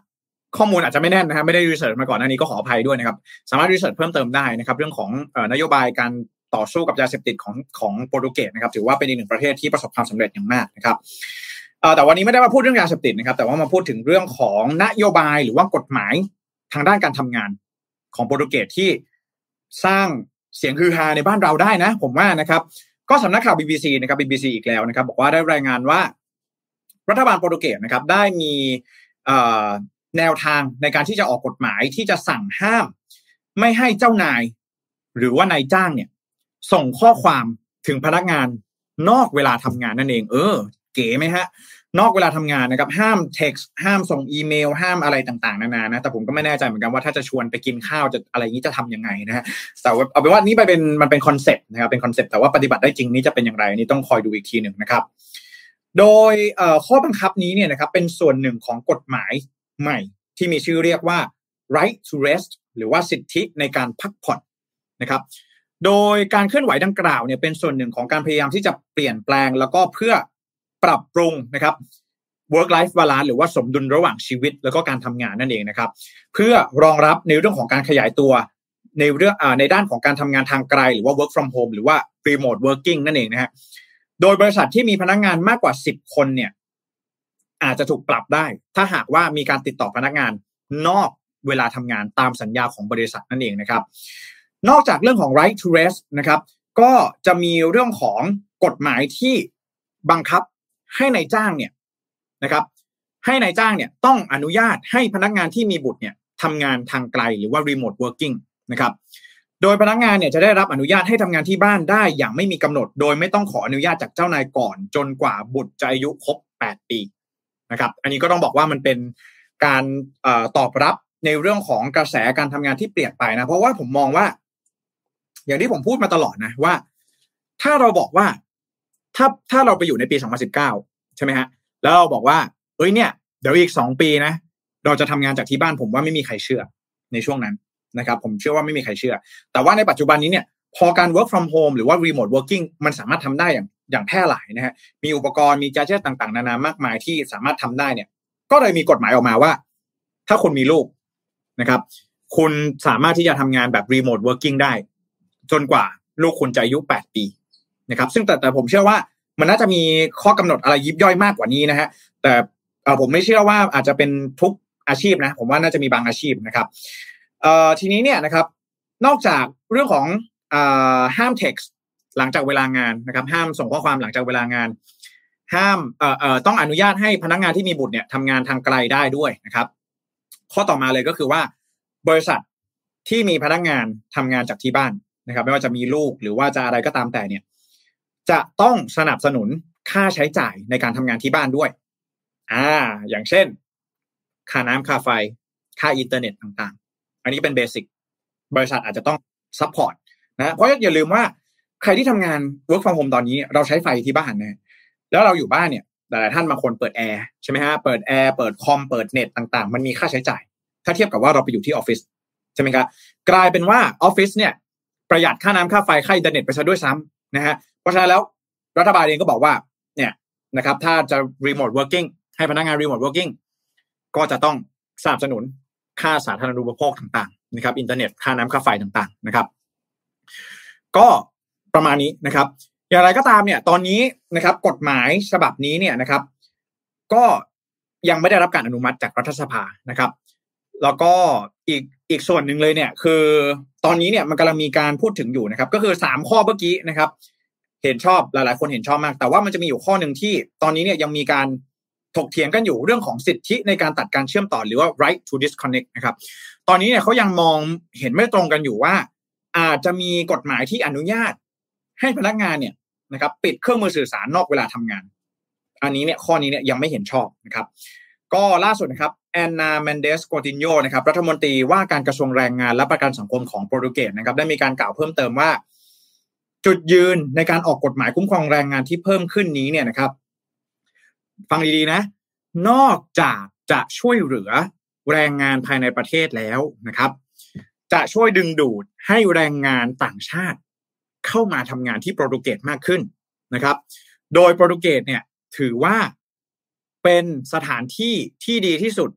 ข้อมูลอาจจะไม่แน่นนะครับไม่ได้รีเสิร์ชมาก่อนหน้านี้ก็ขออภัยด้วยนะครับสามารถรีเสิร์ชเพิ่มเติมได้นะครับเรื่องของเอ่อนโยบายการต่อสู้กับยาเสพติดของของโปรตุเกสนะครับถือว่าเป็นอีกหนึ่งประเทศที่ประสบความสำเร็จอย่างมากนะครับเอ่อแต่วันนี้ไม่ได้มาพูดเรื่องยาเสพติดนะครับแต่ว่ามาพูดถึงเรื่องของนโยบายหรือว่ากฎหมายทางด้านการทำงานของโปรตุเกสที่สร้างเสียงฮือฮาในบ้านเราได้นะผมว่านะครับก็สำนักข่าว บี บี ซี นะครับ บี บี ซี อีกแล้วนะครับบอกว่าได้รายงานว่ารัฐบาลโปรตุเกสนะครับได้มีเอ่อแนวทางในการที่จะออกกฎหมายที่จะสั่งห้ามไม่ให้เจ้านายหรือว่านายจ้างเนี่ยส่งข้อความถึงพนักงานนอกเวลาทำงานนั่นเองเออเก๋ไหมฮะนอกเวลาทำงานนะครับห้าม text ห้ามส่งอีเมลห้ามอะไรต่างๆนานานะแต่ผมก็ไม่แน่ใจเหมือนกันว่าถ้าจะชวนไปกินข้าวจะอะไรนี้จะทำยังไงนะฮะแต่ว่าเอาเป็นว่านี่ไปเป็นมันเป็นคอนเซ็ปต์นะครับเป็นคอนเซ็ปต์แต่ว่าปฏิบัติได้จริงนี่จะเป็นอย่างไรนี่ต้องคอยดูอีกทีหนึ่งนะครับโดยเอ่อข้อบังคับนี้เนี่ยนะครับเป็นส่วนหนึ่งของกฎหมายใหม่ที่มีชื่อเรียกว่า right to rest หรือว่าสิทธิในการพักผ่อนนะครับโดยการเคลื่อนไหวดังกล่าวเนี่ยเป็นส่วนหนึ่งของการพยายามที่จะเปลี่ยนแปลงแล้วก็เพื่อปรับปรุงนะครับ work life balance หรือว่าสมดุลระหว่างชีวิตแล้วก็การทำงานนั่นเองนะครับเพื่อรองรับในเรื่องของการขยายตัวในเรื่องอ่าในด้านของการทำงานทางไกลหรือว่า work from home หรือว่า remote working นั่นเองนะฮะโดยบริษัทที่มีพนักงานมากกว่าสิบคนเนี่ยอาจจะถูกปรับได้ถ้าหากว่ามีการติดต่อพนักงานนอกเวลาทำงานตามสัญญาของบริษัทนั่นเองนะครับนอกจากเรื่องของ right to rest นะครับก็จะมีเรื่องของกฎหมายที่บังคับให้นายจ้างเนี่ยนะครับให้นายจ้างเนี่ยต้องอนุญาตให้พนักงานที่มีบุตรเนี่ยทำงานทางไกลหรือว่า remote working นะครับโดยพนักงานเนี่ยจะได้รับอนุญาตให้ทำงานที่บ้านได้อย่างไม่มีกำหนดโดยไม่ต้องขออนุญาตจากเจ้านายก่อนจนกว่าบุตรจะอายุครบแปดปีนะครับอันนี้ก็ต้องบอกว่ามันเป็นการเอ่อตอบรับในเรื่องของกระแสการทำงานที่เปลี่ยนไปนะเพราะว่าผมมองว่าอย่างที่ผมพูดมาตลอดนะว่าถ้าเราบอกว่าถ้าถ้าเราไปอยู่ในปีสองพันสิบเก้าใช่ไหมฮะแล้วเราบอกว่าเอ้ยเนี่ยเดี๋ยวอีกสองปีนะเราจะทำงานจากที่บ้านผมว่าไม่มีใครเชื่อในช่วงนั้นนะครับผมเชื่อว่าไม่มีใครเชื่อแต่ว่าในปัจจุบันนี้เนี่ยพอการ work from home หรือว่า remote working มันสามารถทำได้อย่างอย่างแพร่หลายนะฮะมีอุปกรณ์มี gadget ต่างๆนานามากมายที่สามารถทำได้เนี่ยก็เลยมีกฎหมายออกมาว่าถ้าคุณมีลูกนะครับคุณสามารถที่จะทำงานแบบ remote working ได้จนกว่าลูกคุณจะอายุแปดปีนะครับซึ่งแต่แต่ผมเชื่อว่ามันน่าจะมีข้อกำหนดอะไรยิบย่อยมากกว่านี้นะฮะแต่เอ่อผมไม่เชื่อว่าอาจจะเป็นทุกอาชีพนะผมว่าน่าจะมีบางอาชีพนะครับเอ่อทีนี้เนี่ยนะครับนอกจากเรื่องของเอ่อห้าม text หลังจากเวลางานนะครับห้ามส่งข้อความหลังจากเวลางานห้ามเอ่อเอ่อต้องอนุญาตให้พนักงานที่มีบุตรเนี่ยทำงานทางไกลได้ด้วยนะครับข้อต่อมาเลยก็คือว่าบริษัทที่มีพนักงานทำงานจากที่บ้านนะครับไม่ว่าจะมีลูกหรือว่าจะอะไรก็ตามแต่เนี่ยจะต้องสนับสนุนค่าใช้จ่ายในการทำงานที่บ้านด้วยอ่าอย่างเช่นค่าน้ำค่าไฟค่าอินเทอร์เน็ตต่างๆอันนี้เป็นเบสิกบริษัทอาจจะต้องซัพพอร์ตนะเพราะอย่าลืมว่าใครที่ทำงาน work from home ตอนนี้เราใช้ไฟที่บ้านนะแล้วเราอยู่บ้านเนี่ยหลายๆท่านบางคนเปิดแอร์ใช่ไหมฮะเปิดแอร์เปิดคอมเปิดเน็ตต่างๆมันมีค่าใช้จ่ายถ้าเทียบกับว่าเราไปอยู่ที่ออฟฟิศใช่ไหมครับกลายเป็นว่าออฟฟิศเนี่ยประหยัดค่าน้ำค่าไฟค่าอินเทอร์เน็ตไปซะด้วยซ้ำนะฮะเพราะฉะนั้นแล้วรัฐบาลเองก็บอกว่าเนี่ยนะครับถ้าจะ remote working ให้พนักงาน remote working ก็จะต้องสนับสนุนค่าสาธารณูปโภคต่างๆนะครับอินเทอร์เน็ตค่าน้ำค่าไฟต่างๆนะครับก็ประมาณนี้นะครับอย่างไรก็ตามเนี่ยตอนนี้นะครับกฎหมายฉบับนี้เนี่ยนะครับก็ยังไม่ได้รับการอนุมัติจากรัฐสภานะครับแล้วก็อีกอีกส่วนหนึ่งเลยเนี่ยคือตอนนี้เนี่ยมันกำลังมีการพูดถึงอยู่นะครับก็คือสามข้อเมื่อกี้นะครับเห็นชอบหลายๆคนเห็นชอบมากแต่ว่ามันจะมีอยู่ข้อหนึ่งที่ตอนนี้เนี่ยยังมีการถกเถียงกันอยู่เรื่องของสิทธิในการตัดการเชื่อมต่อหรือว่า right to disconnect นะครับตอนนี้เนี่ยเขายังมองเห็นไม่ตรงกันอยู่ว่าอาจจะมีกฎหมายที่อนุญาตให้พนักงานเนี่ยนะครับปิดเครื่องมือสื่อสารนอกเวลาทำงานอันนี้เนี่ยข้อนี้เนี่ยยังไม่เห็นชอบนะครับก็ล่าสุดนะครับแอนนาเมนเดสโกตินโญนะครับรัฐมนตรีว่าการกระทรวงแรงงานและประกันสังคมของโปรตุเกสนะครับได้มีการกล่าวเพิ่มเติมว่าจุดยืนในการออกกฎหมายคุ้มครองแรงงานที่เพิ่มขึ้นนี้เนี่ยนะครับฟังดีๆนะนอกจากจะช่วยเหลือแรงงานภายในประเทศแล้วนะครับจะช่วยดึงดูดให้แรงงานต่างชาติเข้ามาทำงานที่โปรตุเกสมากขึ้นนะครับโดยโปรตุเกสเนี่ยถือว่าเป็นสถานที่ที่ดีที่สุด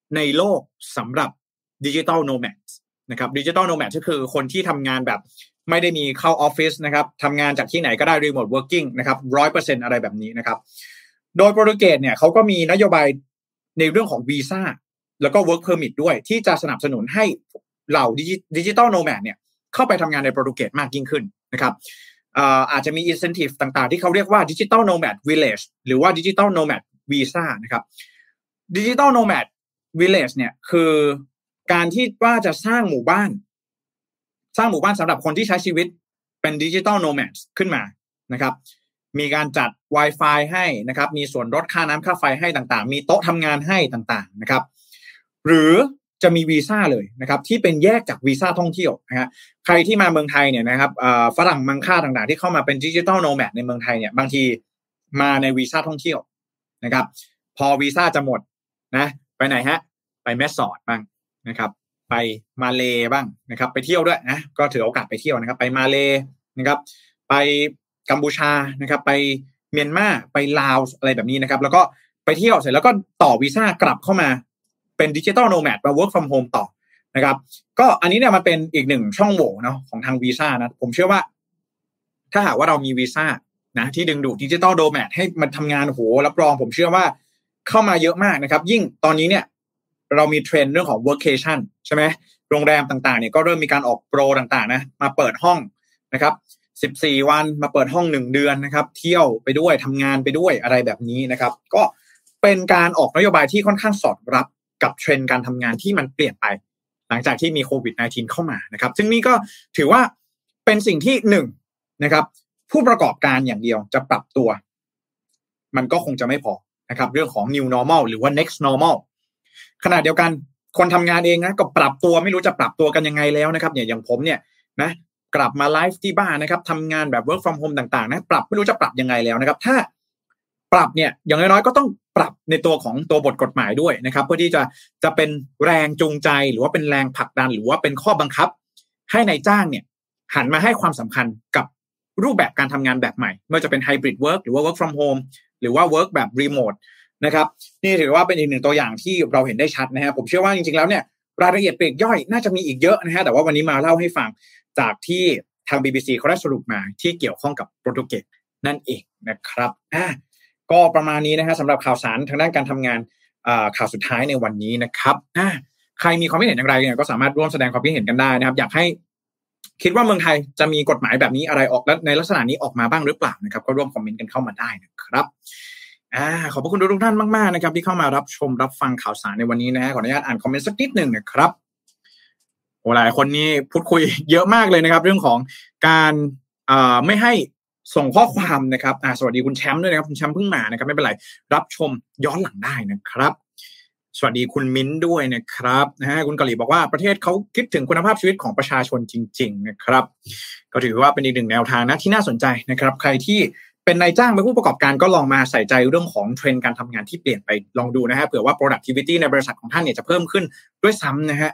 ในโลกสำหรับ Digital Nomads นะครับ Digital Nomads ก็คือคนที่ทำงานแบบไม่ได้มีเข้าออฟฟิศนะครับทำงานจากที่ไหนก็ได้ Remote Working นะครับ ร้อยเปอร์เซ็นต์ อะไรแบบนี้นะครับโดยโปรตุเกสเนี่ยเขาก็มีนโยบายในเรื่องของวีซ่าแล้วก็ Work Permit ด้วยที่จะสนับสนุนให้เหล่า Digital Nomad เนี่ยเข้าไปทำงานในโปรตุเกสมากยิ่งขึ้นนะครับอาจจะมี incentive ต่างๆที่เขาเรียกว่า Digital Nomad Village หรือว่า Digital Nomad Visa นะครับ Digital Nomad Village เนี่ยคือการที่ว่าจะสร้างหมู่บ้านสร้างหมู่บ้านสำหรับคนที่ใช้ชีวิตเป็น Digital Nomads ขึ้นมานะครับมีการจัด Wi-Fi ให้นะครับมีส่วนลดค่าน้ำค่าไฟให้ต่างๆมีโต๊ะทำงานให้ต่างๆนะครับหรือจะมีวีซ่าเลยนะครับที่เป็นแยกจากวีซ่าท่องเที่ยวนะฮะใครที่มาเมืองไทยเนี่ยนะครับฝรั่งมังค่าต่างๆที่เข้ามาเป็น Digital Nomad ในเมืองไทยเนี่ยบางทีมาในวีซ่าท่องเที่ยวนะครับพอวีซ่าจะหมดนะไปไหนฮะไปแม่สอดบ้างนะครับไปมาเลบ้างนะครับไปเที่ยวด้วยนะก็ถือโอกาสไปเที่ยวนะครับไปมาเลนะครับไปกัมพูชานะครับไปเมียนมาไปลาวอะไรแบบนี้นะครับแล้วก็ไปเที่ยวเสร็จแล้วก็ต่อวีซ่ากลับเข้ามาเป็น Digital Nomad มา Work from Home ต่อนะครับก็อันนี้เนี่ยมันเป็นอีกหนึ่งช่องโหว่เนาะของทางวีซ่านะผมเชื่อว่าถ้าหากว่าเรามีวีซ่านะที่ดึงดูด Digital Nomad ให้มันทำงานโหรับรองผมเชื่อว่าเข้ามาเยอะมากนะครับยิ่งตอนนี้เนี่ยเรามีเทรนด์เรื่องของ workcation ใช่ไหมโรงแรมต่างๆเนี่ยก็เริ่มมีการออกโปรต่างๆนะมาเปิดห้องนะครับสิบสี่วันมาเปิดห้องหนึ่งเดือนนะครับเที่ยวไปด้วยทำงานไปด้วยอะไรแบบนี้นะครับก็เป็นการออกนโยบายที่ค่อนข้างสอดรับกับเทรนด์การทำงานที่มันเปลี่ยนไปหลังจากที่มีโควิด สิบเก้า เข้ามานะครับซึ่งนี่ก็ถือว่าเป็นสิ่งที่หนึ่งนะครับผู้ประกอบการอย่างเดียวจะปรับตัวมันก็คงจะไม่พอนะครับเรื่องของ new normal หรือว่า next normal ขณะเดียวกันคนทำงานเองนะก็ปรับตัวไม่รู้จะปรับตัวกันยังไงแล้วนะครับเนี่ยอย่างผมเนี่ยนะกลับมาไลฟ์ที่บ้านนะครับทำงานแบบ work from home ต่างๆนะปรับไม่รู้จะปรับยังไงแล้วนะครับถ้าปรับเนี่ยอย่างน้อยๆก็ต้องปรับในตัวของตัวบทกฎหมายด้วยนะครับเพื่อที่จะจะเป็นแรงจูงใจหรือว่าเป็นแรงผลักดันหรือว่าเป็นข้อบังคับให้นายจ้างเนี่ยหันมาให้ความสำคัญกับรูปแบบการทำงานแบบใหม่ไม่ว่าจะเป็น hybrid work หรือว่า work from home หรือว่า work แบบ remote นะครับนี่ถือว่าเป็นอีกหนึ่งตัวอย่างที่เราเห็นได้ชัดนะฮะผมเชื่อว่าจริงๆแล้วเนี่ยรายละเอียดปลีกย่อยน่าจะมีอีกเยอะนะฮะแต่ว่าวันนี้มาเล่าให้ฟังจากที่ทาง บี บี ซี เขาได้สรุปมาที่เกี่ยวข้องกับโปรตุเกสนั่นเองนะครับอ่ะก็ประมาณนี้นะฮะสำหรับข่าวสารทางด้านการทำงานข่าวสุดท้ายในวันนี้นะครับอ่ะใครมีความคิดเห็นอย่างไรเนี่ยก็สามารถร่วมแสดงความคิดเห็นกันได้นะครับอยากให้คิดว่าเมืองไทยจะมีกฎหมายแบบนี้อะไรออกและในลักษณะนี้ออกมาบ้างหรือเปล่านะครับก็ร่วมคอมเมนต์กันเข้ามาได้นะครับอ่าขอบพระคุณทุกท่านมากๆนะครับที่เข้ามารับชมรับฟังข่าวสารในวันนี้นะฮะขออนุญาตอ่านคอมเมนต์สักนิดหนึ่งนะครับโอ้หลายคนนี่พูดคุยเยอะมากเลยนะครับเรื่องของการอ่าไม่ให้ส่งข้อความนะครับอ่าสวัสดีคุณแชมป์ด้วยนะครับคุณแชมป์เพิ่งมานะครับไม่เป็นไรรับชมย้อนหลังได้นะครับสวัสดีคุณมิ้นด้วยนะครับนะฮะคุณกะหรี่บอกว่าประเทศเขาคิดถึงคุณภาพชีวิตของประชาชนจริงๆนะครับก็ถือว่าเป็นอีกหนึ่งแนวทางนะที่น่าสนใจนะครับใครที่เป็นนายจ้างเป็นผู้ประกอบการก็ลองมาใส่ใจเรื่องของเทรนด์การทำงานที่เปลี่ยนไปลองดูนะฮะเผื่อว่า productivity ในบริษัทของท่านเนี่ยจะเพิ่มขึ้นด้วยซ้ำนะฮะ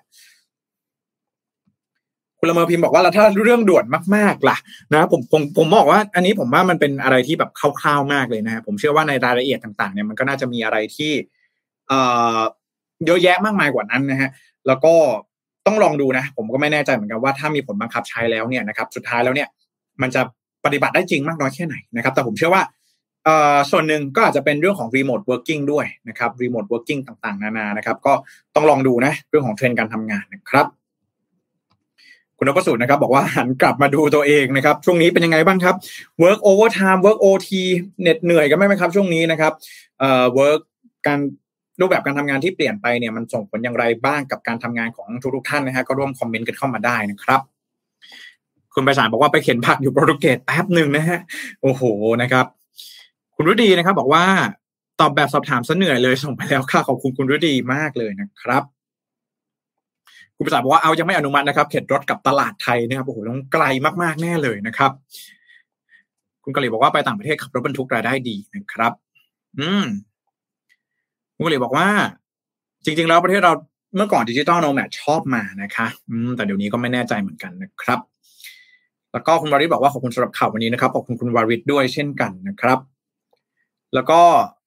คุณละเมอพิมพ์บอกว่าแล้วถ้าเรื่องด่วนมากๆล่ะนะผมผมผมบอกว่าอันนี้ผมว่ามันเป็นอะไรที่แบบคร่าวๆมากเลยนะฮะผมเชื่อว่าในรายละเอียดต่างๆเนี่ยมันก็น่าจะมีอะไรที่เอ่อเยอะแยะมากมายกว่านั้นนะฮะแล้วก็ต้องลองดูนะผมก็ไม่แน่ใจเหมือนกันว่าถ้ามีผลบังคับใช้แล้วเนี่ยนะครับสุดท้ายแล้วเนี่ยมันจะปฏิบัติได้จริงมากน้อยแค่ไหนนะครับแต่ผมเชื่อว่าเอ่อส่วนหนึ่งก็อาจจะเป็นเรื่องของ remote working ด้วยนะครับ remote working ต่างๆนานานะครับก็ต้องลองดูนะเรื่องของเทรนด์การทำงานนะครับคุณนพสูตรนะครับบอกว่าหันกลับมาดูตัวเองนะครับช่วงนี้เป็นยังไงบ้างครับ work overtime work โอ ที เหน็ดเหนื่อยกันไหมครับช่วงนี้นะครับเอ่อ work การรูปแบบการทำงานที่เปลี่ยนไปเนี่ยมันส่งผลอย่างไรบ้างกับการทำงานของทุกๆท่านนะฮะก็ร่วมคอมเมนต์กันเข้ามาได้นะครับคุณไพศาลบอกว่าไปเข็นผักอยู่โปรตุเกสแป๊บหนึ่งนะฮะโอ้โหนะครับคุณฤดีนะครับบอกว่าตอบแบบสอบถามซะเหนื่อยเลยส่งไปแล้วค่ะขอบคุณคุณฤดีมากเลยนะครับคุณไพศาลบอกว่าเอายังไม่อนุมัตินะครับเข็นรถกับตลาดไทยนะครับโอ้โหต้องไกลมากๆแน่เลยนะครับคุณกะหรี่บอกว่าไปต่างประเทศขับรถบรรทุกรายได้ดีนะครับอืมคุณกะหรี่บอกว่าจริงๆแล้วประเทศเราเมื่อก่อน Digital Nomad ชอบมานะคะอืมแต่เดี๋ยวนี้ก็ไม่แน่ใจเหมือนกันนะครับแล้วก็คุณวาริศบอกว่าขอบคุณสำหรับข่าววันนี้นะครับขอบคุณคุณวาริศด้วยเช่นกันนะครับแล้วก็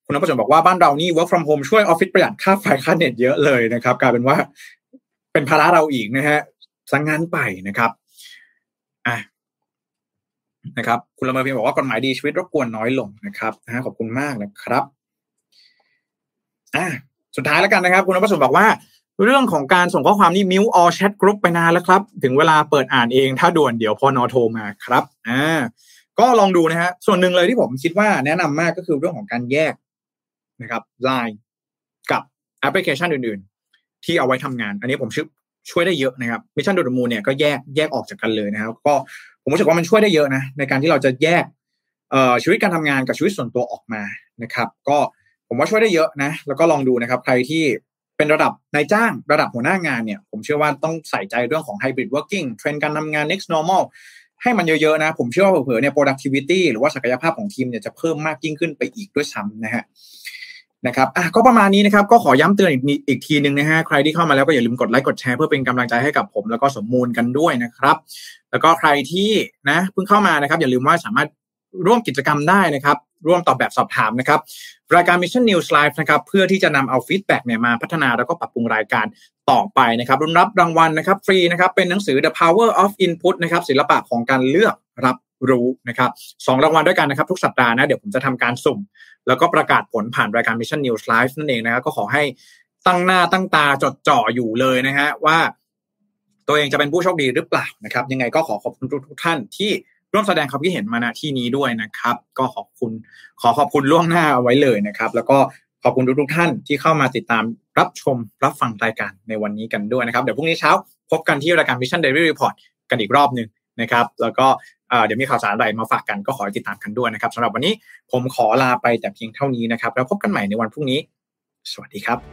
คุณนพประสงค์บอกว่าบ้านเรานี่ work from home ช่วยออฟฟิศประหยัดค่าไฟค่าเน็ตเยอะเลยนะครับกลายเป็นว่าเป็นภาระเราอีกนะฮะสังงานไปนะครับอ่ะนะครับคุณละเมอเพียงบอกว่ากฎหมายดีชีวิตรบกวนน้อยลงนะครับนะฮะขอบคุณมากนะครับอ่ะสุดท้ายแล้วกันนะครับคุณนพประสงค์บอกว่าเรื่องของการส่งข้อความนี่มิวออแชทกรุ๊ปไปนานแล้วครับถึงเวลาเปิดอ่านเองถ้าด่วนเดี๋ยวพอนอโทรมาครับอ่าก็ลองดูนะฮะส่วนหนึ่งเลยที่ผมคิดว่าแนะนำมากก็คือเรื่องของการแยกนะครับ ไลน์ กับแอปพลิเคชันอื่นๆที่เอาไว้ทำงานอันนี้ผมช่วยได้เยอะนะครับ Mission to the Moon เนี่ยก็แยกแยกออกจากกันเลยนะครับก็ผมรู้สึกว่ามันช่วยได้เยอะนะในการที่เราจะแยกเอ่อชีวิตการทำงานกับชีวิตส่วนตัวออกมานะครับก็ผมว่าช่วยได้เยอะนะแล้วก็ลองดูนะครับใครที่เป็นระดับนายจ้างระดับหัวหน้างานเนี่ยผมเชื่อว่าต้องใส่ใจเรื่องของ hybrid working เทรนด์การทำงาน next normal ให้มันเยอะๆนะผมเชื่อว่าเผลอๆเนี่ย productivity หรือว่าศักยภาพของทีมเนี่ยจะเพิ่มมากยิ่งขึ้นไปอีกด้วยซ้ำนะฮะนะครับอ่ะก็ประมาณนี้นะครับก็ขอย้ำเตือนอีกอีกทีนึงนะฮะใครที่เข้ามาแล้วก็อย่าลืมกดไลค์กดแชร์เพื่อเป็นกำลังใจให้กับผมแล้วก็สมมูลกันด้วยนะครับแล้วก็ใครที่นะเพิ่งเข้ามานะครับอย่าลืมว่าสามารถร่วมกิจกรรมได้นะครับร่วมตอบแบบสอบถามนะครับรายการ Mission News Live นะครับเพื่อที่จะนำเอาฟีดแบ็กเนี่ยมาพัฒนาแล้วก็ปรับปรุงรายการต่อไปนะครับรุ่นรับรางวัลนะครับฟรีนะครับเป็นหนังสือ The Power of Input นะครับศิลปะของการเลือกรับรู้นะครับสองรางวัลด้วยกันนะครับทุกสัปดาห์นะเดี๋ยวผมจะทำการสุ่มแล้วก็ประกาศผลผ่านรายการ Mission News Live นั่นเองนะครับก็ขอให้ตั้งหน้าตั้งตาจดจ่ออยู่เลยนะฮะว่าตัวเองจะเป็นผู้โชคดีหรือเปล่านะครับยังไงก็ขอขอบคุณทุกท่านที่ร่วมแสดงความคิดเห็นมาณที่นี้ด้วยนะครับก็ขอบคุณขอขอบคุณล่วงหน้าเอาไว้เลยนะครับแล้วก็ขอบคุณทุกๆท่านที่เข้ามาติดตามรับชมรับฟังรายการในวันนี้กันด้วยนะครับเดี๋ยวพรุ่งนี้เช้าพบกันที่รายการ Mission Daily Report กันอีกรอบนึงนะครับแล้วก็เดี๋ยวมีข่าวสารอะไรมาฝากกันก็ขอติดตามกันด้วยนะครับสำหรับวันนี้ผมขอลาไปแต่เพียงเท่านี้นะครับแล้วพบกันใหม่ในวันพรุ่งนี้สวัสดีครับ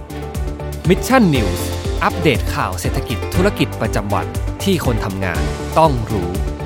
Mission News อัปเดตข่าวเศรษฐกิจธุรกิจประจำวันที่คนทำงานต้องรู้